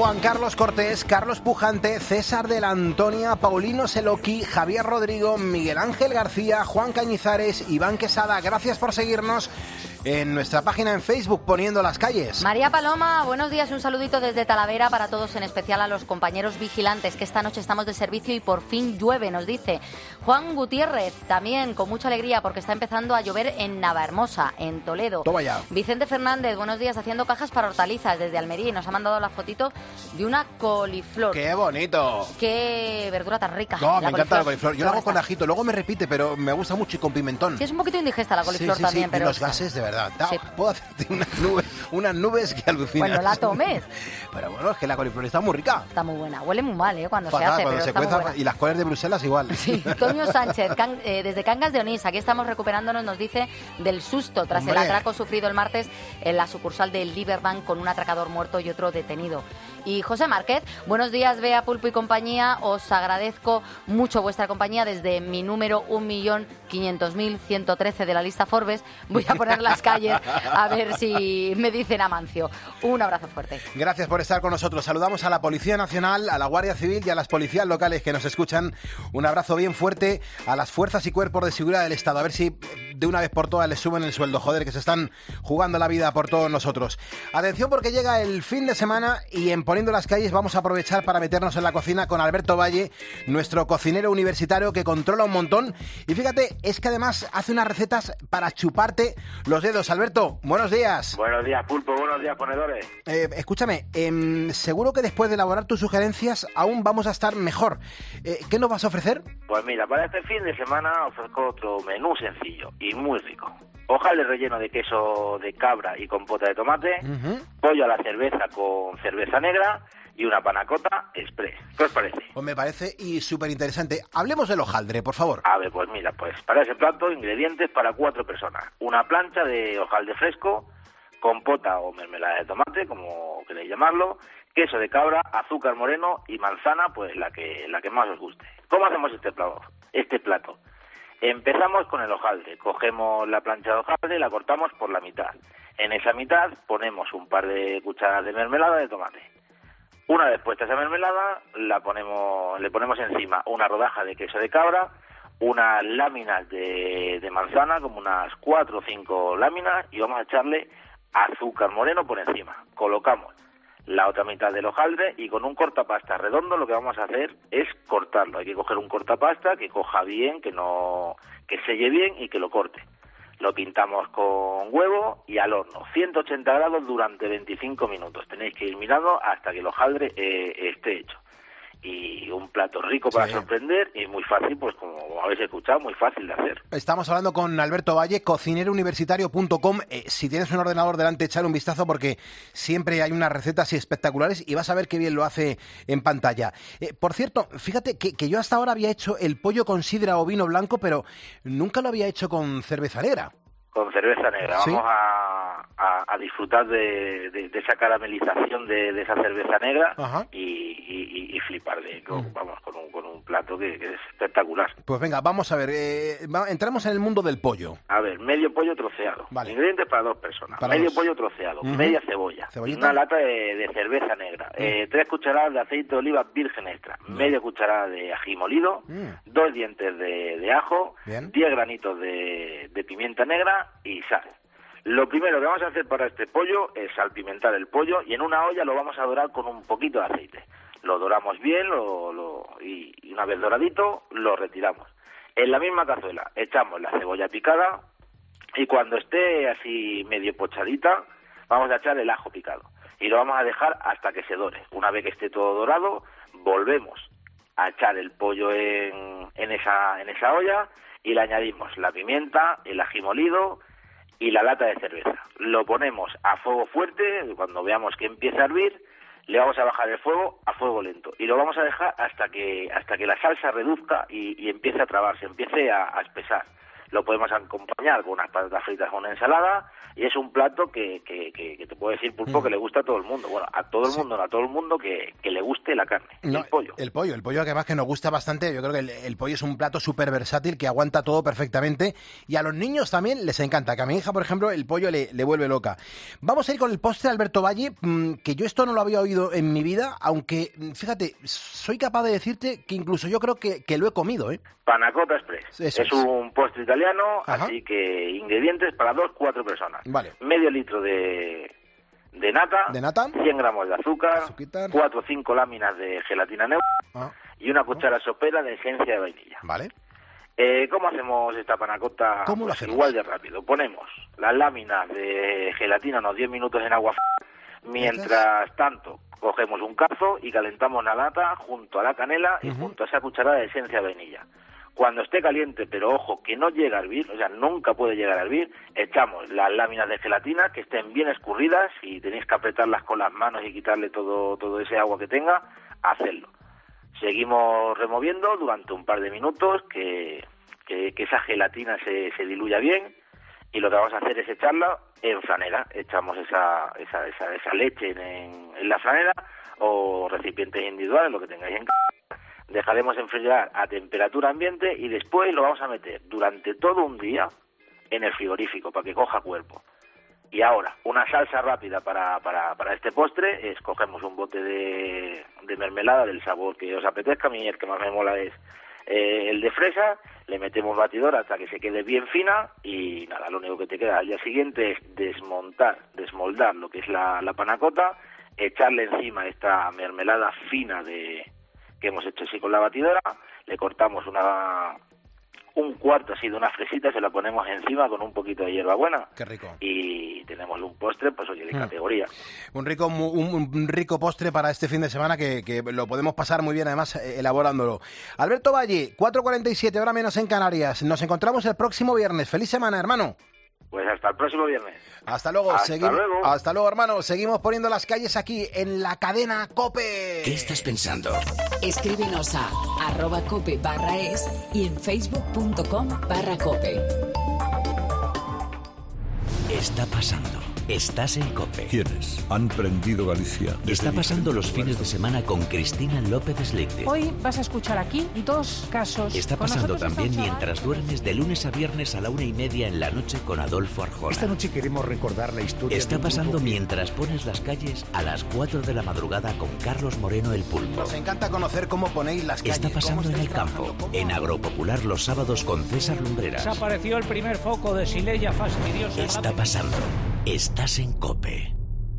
Juan Carlos Cortés, Carlos Pujante, César de la Antonia, Paulino Seloqui, Javier Rodrigo, Miguel Ángel García, Juan Cañizares, Iván Quesada. Gracias por seguirnos en nuestra página en Facebook, Poniendo las Calles. María Paloma, buenos días, un saludito desde Talavera para todos, en especial a los compañeros vigilantes, que esta noche estamos de servicio y por fin llueve, nos dice. Juan Gutiérrez, también con mucha alegría porque está empezando a llover en Navahermosa, en Toledo. Toma ya. Vicente Fernández, buenos días, haciendo cajas para hortalizas desde Almería y nos ha mandado la fotito de una coliflor. ¡Qué bonito! ¡Qué verdura tan rica! No, me encanta la coliflor. Yo lo hago con ajito, luego me repite, pero me gusta mucho y con pimentón. Sí, es un poquito indigesta la coliflor sí, también, pero... Y los gases, de verdad. Sí. Puedo hacerte unas nubes que alucinan. Bueno, la tomes. Pero bueno, es que la coliflor está muy rica. Está muy buena. Huele muy mal, cuando Fatal, se hace, cuando pero se está muy cueza, buena. y las coles de Bruselas igual. Sí, Toño Sánchez, desde Cangas de Onís, aquí estamos recuperándonos, nos dice, del susto tras ¡Hombre! el atraco sufrido el martes en la sucursal del Liberbank con un atracador muerto y otro detenido. Y José Márquez, buenos días, Bea, Pulpo y compañía, os agradezco mucho vuestra compañía desde mi número 1.500.113 de la lista Forbes. Voy a poner las calles a ver si me dicen Amancio. Un abrazo fuerte. Gracias por estar con nosotros. Saludamos a la Policía Nacional, a la Guardia Civil y a las policías locales que nos escuchan. Un abrazo bien fuerte a las fuerzas y cuerpos de seguridad del Estado. A ver si de una vez por todas les suben el sueldo. Joder, que se están jugando la vida por todos nosotros. Atención porque llega el fin de semana y en Poniendo las Calles vamos a aprovechar para meternos en la cocina con Alberto Valle, nuestro cocinero universitario que controla un montón. Y fíjate, es que además hace unas recetas para chuparte los dedos. Alberto, buenos días. Buenos días, Pulpo. Buenos días, ponedores. Escúchame, seguro que después de elaborar tus sugerencias aún vamos a estar mejor. ¿Qué nos vas a ofrecer? Pues mira, para este fin de semana ofrezco otro menú sencillo y muy rico. Hojaldre relleno de queso de cabra y compota de tomate, pollo a la cerveza con cerveza negra y una panacota express. ¿Qué os parece? Pues me parece y súper interesante. Hablemos del hojaldre, por favor. A ver, pues mira, pues para ese plato, ingredientes para 4 personas. Una plancha de hojaldre fresco, compota o mermelada de tomate, como queréis llamarlo, queso de cabra, azúcar moreno y manzana, pues la que más os guste. ¿Cómo hacemos este plato? Empezamos con el hojaldre. Cogemos la plancha de hojaldre y la cortamos por la mitad. En esa mitad ponemos un par de cucharadas de mermelada de tomate. Una vez puesta esa mermelada, le ponemos encima una rodaja de queso de cabra, unas láminas de manzana, como unas 4 o 5 láminas, y vamos a echarle azúcar moreno por encima. Colocamos la otra mitad del hojaldre y con un cortapasta redondo lo que vamos a hacer es cortarlo. Hay que coger un cortapasta que coja bien, que selle bien y que lo corte. Lo pintamos con huevo y al horno, 180 grados durante 25 minutos. Tenéis que ir mirando hasta que el hojaldre esté hecho. Y un plato rico para sorprender y muy fácil, pues como habéis escuchado, muy fácil de hacer. Estamos hablando con Alberto Valle, cocinerouniversitario.com. Si tienes un ordenador delante, echar un vistazo porque siempre hay unas recetas espectaculares y vas a ver qué bien lo hace en pantalla. Por cierto, fíjate que yo hasta ahora había hecho el pollo con sidra o vino blanco, pero nunca lo había hecho con cerveza negra. Con cerveza negra. ¿Sí? Vamos a disfrutar de esa caramelización de esa cerveza negra y flipar vamos con un plato que es espectacular. Pues venga, vamos a ver. Entramos en el mundo del pollo. A ver, medio pollo troceado. Vale. Ingredientes para 2 personas. Para medio 2. Pollo troceado, media cebolla, ¿Cebollita? una lata de cerveza negra, 3 cucharadas de aceite de oliva virgen extra, media cucharada de ají molido, 2 dientes de ajo, Bien. 10 granitos de pimienta negra y sal. Lo primero que vamos a hacer para este pollo es salpimentar el pollo y en una olla lo vamos a dorar con un poquito de aceite. Lo doramos bien y una vez doradito lo retiramos. En la misma cazuela echamos la cebolla picada y cuando esté así medio pochadita vamos a echar el ajo picado y lo vamos a dejar hasta que se dore. Una vez que esté todo dorado volvemos a echar el pollo en esa olla y le añadimos la pimienta, el ají molido y la lata de cerveza. Lo ponemos a fuego fuerte, cuando veamos que empieza a hervir, le vamos a bajar el fuego a fuego lento y lo vamos a dejar hasta que la salsa reduzca y empiece a trabarse, empiece a espesar. Lo podemos acompañar con unas patatas fritas con una ensalada y es un plato que te puedo decir, Pulpo, que le gusta a todo el mundo. Bueno, a todo el mundo, no a todo el mundo que le guste la carne, no, el pollo. El pollo que además que nos gusta bastante. Yo creo que el pollo es un plato súper versátil que aguanta todo perfectamente y a los niños también les encanta, que a mi hija, por ejemplo, el pollo le vuelve loca. Vamos a ir con el postre, Alberto Valle, que yo esto no lo había oído en mi vida, aunque, fíjate, soy capaz de decirte que incluso yo creo que lo he comido, ¿eh? Panna Cotta Express. Eso es un postre italiano, Ajá. así que ingredientes para 2-4 personas. Vale. Medio litro de nata, 100 gramos de azúcar, 4 o 5 láminas de gelatina neutra y una cuchara sopera de esencia de vainilla. Vale. ¿Cómo hacemos esta panna cotta? ¿Cómo lo Pues hacemos? igual de rápido. Ponemos las láminas de gelatina unos 10 minutos en agua fría. Mientras tanto, cogemos un cazo y calentamos la nata junto a la canela y junto a esa cucharada de esencia de vainilla. Cuando esté caliente, pero ojo, que no llega a hervir, o sea, nunca puede llegar a hervir, echamos las láminas de gelatina que estén bien escurridas y tenéis que apretarlas con las manos y quitarle todo ese agua que tenga, hacedlo. Seguimos removiendo durante un par de minutos que esa gelatina se diluya bien y lo que vamos a hacer es echarla en franera. Echamos esa leche en la franera o recipientes individuales, lo que tengáis en casa. Dejaremos enfriar a temperatura ambiente y después lo vamos a meter durante todo un día en el frigorífico para que coja cuerpo. Y ahora, una salsa rápida para este postre es cogemos un bote de mermelada del sabor que os apetezca. A mí el que más me mola es el de fresa. Le metemos batidor hasta que se quede bien fina y nada, lo único que te queda al día siguiente es desmoldar lo que es la panna cotta, echarle encima esta mermelada fina que hemos hecho así con la batidora, le cortamos un cuarto así de una fresita, se la ponemos encima con un poquito de hierbabuena. Qué rico. Y tenemos un postre, pues oye, de categoría. Un rico postre para este fin de semana que lo podemos pasar muy bien, además, elaborándolo. Alberto Valle, 4:47, hora menos en Canarias. Nos encontramos el próximo viernes. ¡Feliz semana, hermano! Pues hasta el próximo viernes. Hasta luego. Hasta luego, hermano. Seguimos poniendo las calles aquí en la cadena COPE. ¿Qué estás pensando? Escríbenos a @cope/es y en facebook.com/cope. Está pasando. Estás en COPE. ¿Quiénes han prendido Galicia? Está pasando los fines de semana con Cristina López Slichte. Hoy vas a escuchar aquí 2 casos. Está pasando también mientras duermes de lunes a viernes a la 1:30 en la noche con Adolfo Arjona. Esta noche queremos recordar la historia. Está pasando mientras pones las calles a las 4 de la madrugada con Carlos Moreno el Pulpo. Nos encanta conocer cómo ponéis las calles. Está pasando en el campo, en Agropopular los sábados con César Lumbreras. Desapareció el primer foco de Silesia fastidiosa. Está pasando. Estás en COPE.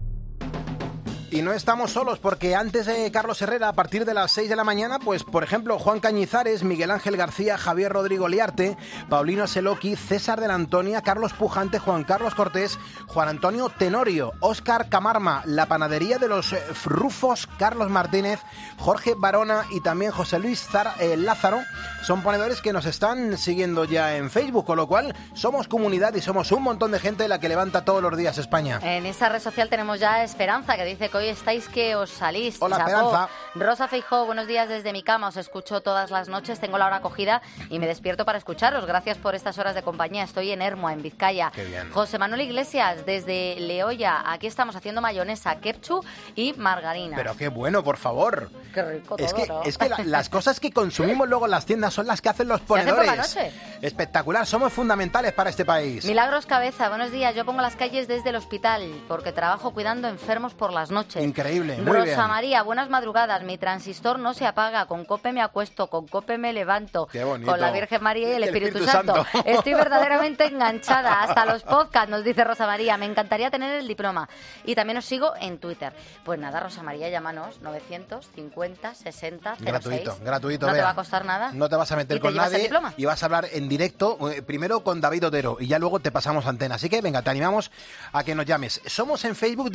Y no estamos solos porque antes de Carlos Herrera, a partir de las 6 de la mañana, pues por ejemplo Juan Cañizares, Miguel Ángel García, Javier Rodrigo Liarte, Paulino Seloqui, César de la Antonia, Carlos Pujante, Juan Carlos Cortés, Juan Antonio Tenorio, Óscar Camarma, La Panadería de los Rufos, Carlos Martínez, Jorge Barona y también José Luis Lázaro son ponedores que nos están siguiendo ya en Facebook, con lo cual somos comunidad y somos un montón de gente la que levanta todos los días España. En esa red social tenemos ya a Esperanza, que dice que hoy estáis que os salís. Hola, Chapó. Esperanza. Rosa Feijó, buenos días desde mi cama, os escucho todas las noches, tengo la hora cogida y me despierto para escucharos. Gracias por estas horas de compañía, estoy en Ermua, en Vizcaya. Qué bien. José Manuel Iglesias, desde Leoya, aquí estamos haciendo mayonesa, ketchup y margarina. Pero qué bueno, por favor. Qué rico todo, ¿no? Es que las cosas que consumimos luego en las tiendas son las que hacen los ponedores. por la noche. Espectacular, somos fundamentales para este país. Milagros Cabeza, buenos días, yo pongo las calles desde el hospital porque trabajo cuidando enfermos por las noches. Increíble, muy Rosa bien. María, buenas madrugadas, mi transistor no se apaga, con COPE me acuesto, con COPE me levanto. Qué bonito. Con la Virgen María y el Espíritu Santo. Estoy verdaderamente enganchada, hasta los podcasts, nos dice Rosa María, me encantaría tener el diploma. Y también os sigo en Twitter. Pues nada, Rosa María, llámanos, 950 60 06. Gratuito, No te vea. va a costar nada. No te vas a meter ¿Y te con llevas el nadie diploma? y vas a hablar en directo, primero con David Otero y ya luego te pasamos antena. Así que venga, te animamos a que nos llames. Somos en Facebook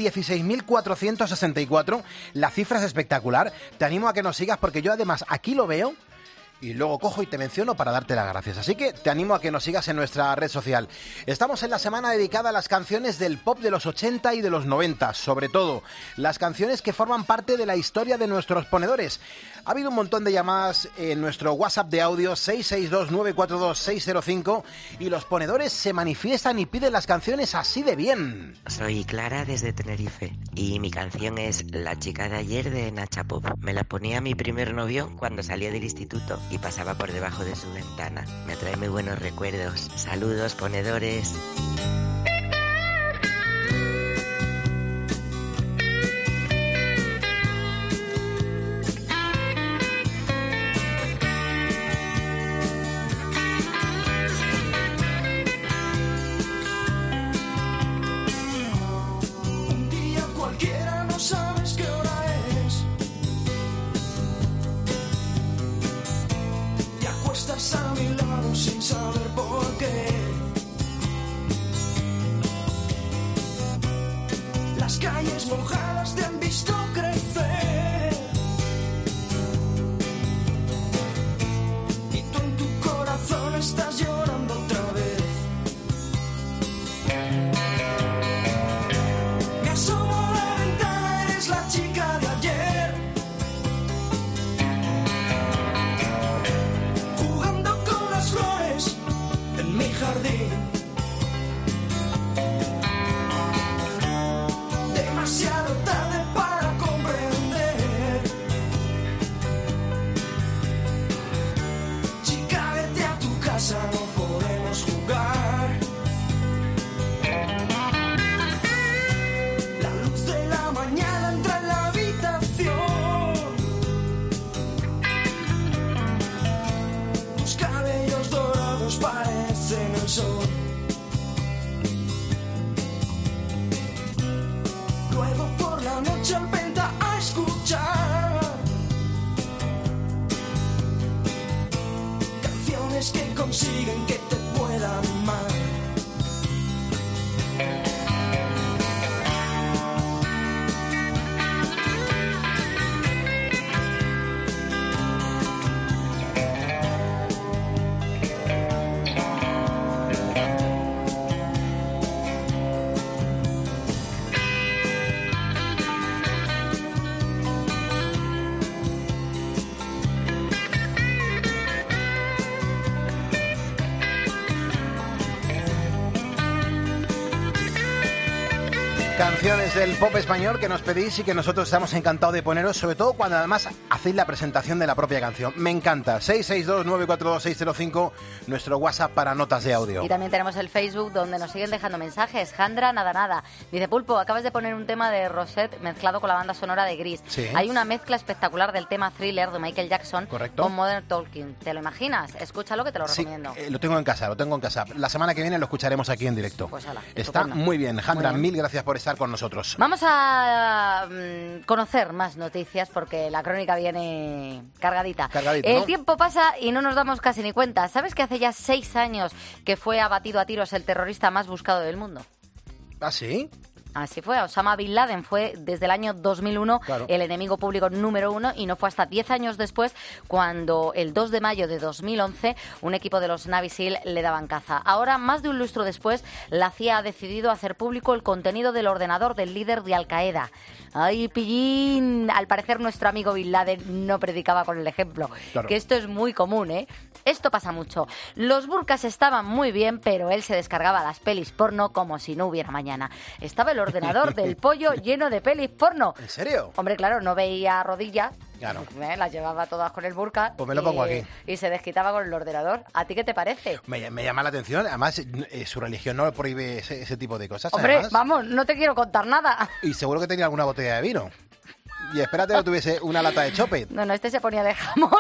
16.464, la cifra es espectacular. Te animo a que nos sigas porque yo además aquí lo veo y luego cojo y te menciono para darte las gracias. Así que te animo a que nos sigas en nuestra red social. Estamos en la semana dedicada a las canciones del pop de los 80 y de los 90, sobre todo las canciones que forman parte de la historia de nuestros ponedores. Ha habido un montón de llamadas en nuestro WhatsApp de audio 662-942-605 y los ponedores se manifiestan y piden las canciones así de bien. Soy Clara desde Tenerife y mi canción es La chica de ayer de Nacha Pop. Me la ponía mi primer novio cuando salía del instituto y pasaba por debajo de su ventana. Me trae muy buenos recuerdos. Saludos, ponedores. A mi lado sin saber por qué. Las calles mojadas te han visto crecer y tú en tu corazón estás llorando otra vez. Me asomo a la ventana, eres la chica de ayer. Flores en mi jardín. Demasiado tarde para comprender. Chica, vete a tu casa, no podemos jugar. La luz de la mañana entra en la habitación. Tus cabellos dorados parecen el sol. Luego por la noche al venta a escuchar canciones que consiguen que te puedan amar. Canciones del pop español que nos pedís y que nosotros estamos encantados de poneros, sobre todo cuando además hacéis la presentación de la propia canción. Me encanta. 662-942-605, nuestro WhatsApp para notas de audio. Y también tenemos el Facebook donde nos siguen dejando mensajes. Jandra Nada. Dice, Pulpo, acabas de poner un tema de Rosette mezclado con la banda sonora de Gris. Sí. Hay una mezcla espectacular del tema Thriller de Michael Jackson. Correcto. Con Modern Talking. ¿Te lo imaginas? Escúchalo que te lo recomiendo. Lo tengo en casa. La semana que viene lo escucharemos aquí en directo. Pues ala, está estupendo. muy bien. Jandra, Muy bien. mil gracias por estar con nosotros. Vamos a conocer más noticias porque la crónica viene cargadita. Cargadito, El ¿no? tiempo pasa y no nos damos casi ni cuenta. ¿Sabes que hace ya 6 años que fue abatido a tiros el terrorista más buscado del mundo? ¿Ah, sí? Así fue, Osama Bin Laden fue desde el año 2001 Claro. el enemigo público número 1 y no fue hasta 10 años después cuando el 2 de mayo de 2011 un equipo de los Navy SEAL le daban caza. Ahora, más de un lustro después, la CIA ha decidido hacer público el contenido del ordenador del líder de Al-Qaeda. ¡Ay, pillín! Al parecer nuestro amigo Bin Laden no predicaba con el ejemplo, Claro. que esto es muy común, ¿eh? Esto pasa mucho. Los burkas estaban muy bien, pero él se descargaba las pelis porno como si no hubiera mañana. Estaba el ordenador del pollo lleno de pelis porno. ¿En serio? Hombre, claro, no veía rodillas. Claro. Las llevaba todas con el burka. Pues me lo pongo aquí. Y se desquitaba con el ordenador. ¿A ti qué te parece? Me llama la atención. Además, su religión no prohíbe ese tipo de cosas. Hombre, además. vamos, no te quiero contar nada. Y seguro que tenía alguna botella de vino. Y espérate que tuviese una lata de chopet. No, este se ponía de jamón.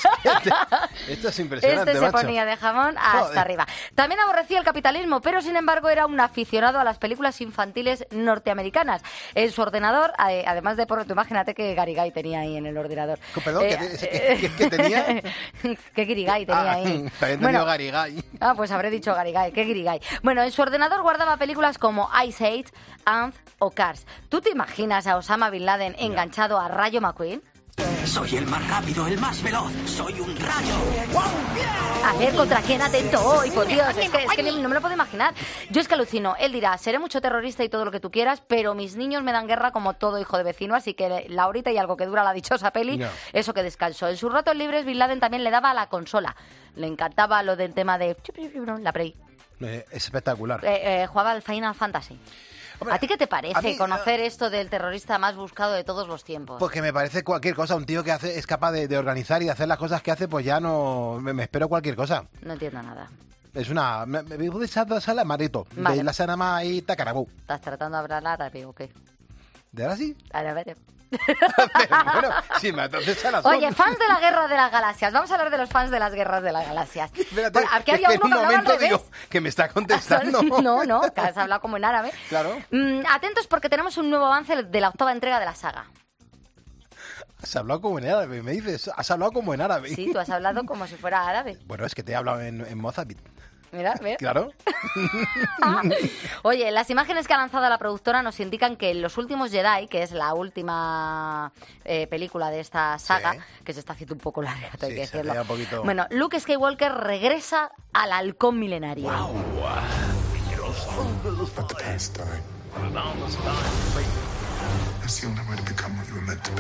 Esto es impresionante, Este se macho. ponía de jamón hasta Joder. arriba. También aborrecía el capitalismo, pero sin embargo era un aficionado a las películas infantiles norteamericanas. En su ordenador, además de porno, tú imagínate que Garigay tenía ahí en el ordenador. Perdón, ¿qué tenía? ¿Qué Guirigay tenía ahí? Te había entendido Bueno, Garigay. pues habré dicho Garigay. ¿Qué Guirigay? Bueno, en su ordenador guardaba películas como Ice Age, Ant o Cars. ¿Tú te imaginas a Osama Bin Laden enganchado a Rayo McQueen? Soy el más rápido, el más veloz. Soy un rayo. A ver, ¿contra quién atento hoy? Por Dios, es que no me lo puedo imaginar. Yo es que alucino. Él dirá, seré mucho terrorista y todo lo que tú quieras, pero mis niños me dan guerra como todo hijo de vecino, así que la horita y algo que dura la dichosa peli, no. Eso que descansó. En sus ratos libres, Bin Laden también le daba a la consola. Le encantaba lo del tema de la Play. Es espectacular. Jugaba al Final Fantasy. Hombre, ¿a ti qué te parece conocer esto del terrorista más buscado de todos los tiempos? Pues que me parece cualquier cosa. Un tío que es capaz de organizar y de hacer las cosas que hace, pues ya no... Me espero cualquier cosa. No entiendo nada. Es una... Me pude echar marito. Vale. De la sanama y tacarabú. ¿Estás tratando de hablar árabe o qué? ¿De ahora sí? Árabe. Bueno, sí, entonces a las Oye, fans de la Guerra de las Galaxias. Vamos a hablar de los fans de las Guerras de las Galaxias. Espérate, bueno, aquí había uno que hablaba al revés. Digo, que me está contestando. No, que has hablado como en árabe. Claro. Atentos porque tenemos un nuevo avance de la 8ª entrega de la saga. Has hablado como en árabe, me dices. Has hablado como en árabe. Sí, tú has hablado como si fuera árabe. Bueno, es que te he hablado en Mozambique. Mira, ¿ves? Claro. Oye, las imágenes que ha lanzado la productora nos indican que en Los Últimos Jedi, que es la última película de esta saga, sí, que se está haciendo un poco larga, hay que decirlo. Un poquito... Bueno, Luke Skywalker regresa al halcón milenario. Wow. That's the only way to become what you were meant to be.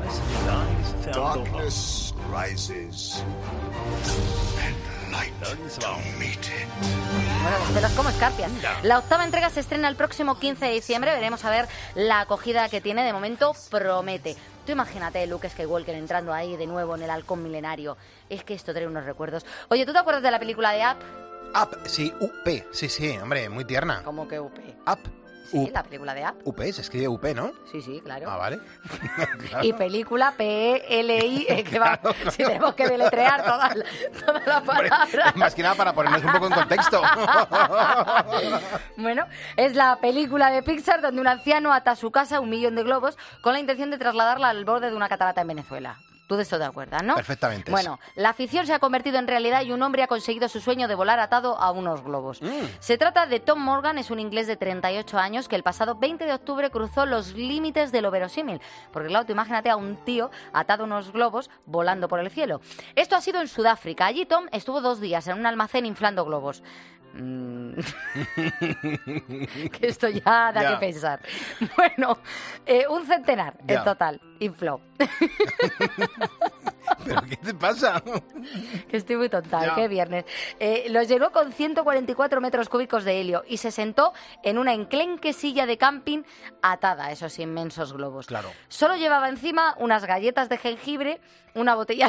Darkness rises and light to meet it. Bueno, los pelos como escarpias. La 8ª entrega se estrena el próximo 15 de diciembre. Veremos a ver la acogida que tiene. De momento promete. Tú imagínate Luke Skywalker entrando ahí de nuevo en el halcón milenario. Es que esto trae unos recuerdos. Oye, ¿tú te acuerdas de la película de Up? Up, sí, UP. Sí, hombre, muy tierna. ¿Cómo que UP? Up. Sí, la película de Up. UP, se escribe UP, ¿no? Sí, claro. Ah, vale. Claro. Y película PELI, que va, claro. Si tenemos que deletrear toda la palabra. Más que nada para ponernos un poco en contexto. Bueno, es la película de Pixar donde un anciano ata a su casa 1 millón de globos con la intención de trasladarla al borde de una catarata en Venezuela. Tú de esto te acuerdas, ¿no? Perfectamente. Bueno, la ficción se ha convertido en realidad y un hombre ha conseguido su sueño de volar atado a unos globos. Se trata de Tom Morgan, es un inglés de 38 años que el pasado 20 de octubre cruzó los límites de lo verosímil. Porque claro, tú imagínate a un tío atado a unos globos volando por el cielo. Esto ha sido en Sudáfrica. Allí Tom estuvo 2 días en un almacén inflando globos. Que esto ya da que pensar. Bueno, un centenar en total infló. ¿Pero qué te pasa? Que estoy muy tonta, que viernes. Los llenó con 144 metros cúbicos de helio y se sentó en una enclenque silla de camping atada a esos inmensos globos. Claro. Solo llevaba encima unas galletas de jengibre, una botella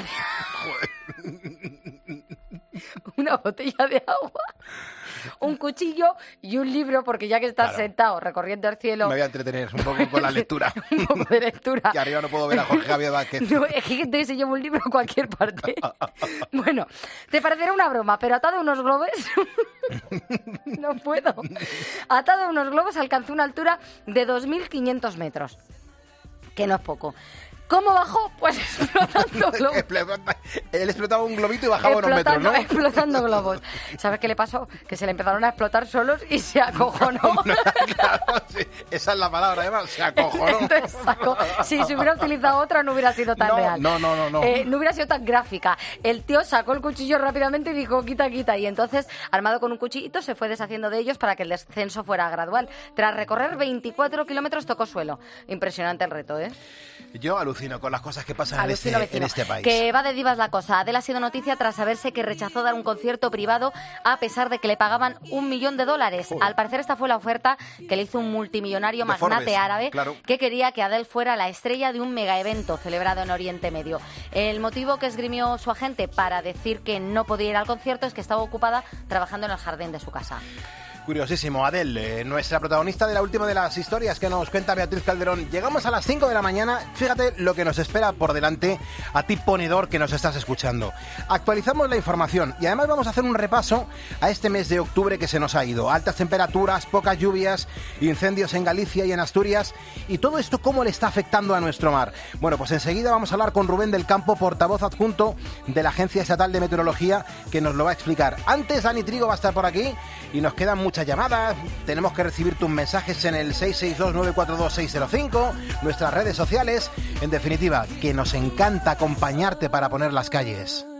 de... una botella de agua, un cuchillo y un libro, porque ya que estás sentado recorriendo el cielo... Me voy a entretener un poco con la lectura. Un poco de lectura. Que arriba no puedo ver a Jorge Javier Vázquez. No, es que te llevo un libro a cualquier parte. Bueno, te parecerá una broma, pero atado a unos globos... No puedo. Atado a unos globos alcanzó una altura de 2.500 metros. Que no es poco. ¿Cómo bajó? Pues explotando globos. Él explotaba un globito y bajaba unos metros, ¿no? Explotando globos. ¿Sabes qué le pasó? Que se le empezaron a explotar solos y se acojonó. Claro, sí, esa es la palabra, además, se acojonó. Entonces, si se hubiera utilizado otra no hubiera sido tan real. No. No hubiera sido tan gráfica. El tío sacó el cuchillo rápidamente y dijo, quita. Y entonces, armado con un cuchillito, se fue deshaciendo de ellos para que el descenso fuera gradual. Tras recorrer 24 kilómetros tocó suelo. Impresionante el reto, ¿eh? Yo alucino con las cosas que pasan en este país. Que va de divas la cosa. Adele ha sido noticia tras saberse que rechazó dar un concierto privado a pesar de que le pagaban $1 millón. Joder. Al parecer esta fue la oferta que le hizo un multimillonario magnate árabe que quería que Adele fuera la estrella de un mega evento celebrado en Oriente Medio. El motivo que esgrimió su agente para decir que no podía ir al concierto es que estaba ocupada trabajando en el jardín de su casa. Curiosísimo, Adele, nuestra protagonista de la última de las historias que nos cuenta Beatriz Calderón. Llegamos a las 5 de la mañana, fíjate lo que nos espera por delante a ti ponedor que nos estás escuchando. Actualizamos la información y además vamos a hacer un repaso a este mes de octubre que se nos ha ido. Altas temperaturas, pocas lluvias, incendios en Galicia y en Asturias y todo esto cómo le está afectando a nuestro mar. Bueno, pues enseguida vamos a hablar con Rubén del Campo, portavoz adjunto de la Agencia Estatal de Meteorología, que nos lo va a explicar. Antes Dani Trigo va a estar por aquí y nos quedan muchas muchas llamadas, tenemos que recibir tus mensajes en el 662-942-605, nuestras redes sociales. En definitiva, que nos encanta acompañarte para poner las calles.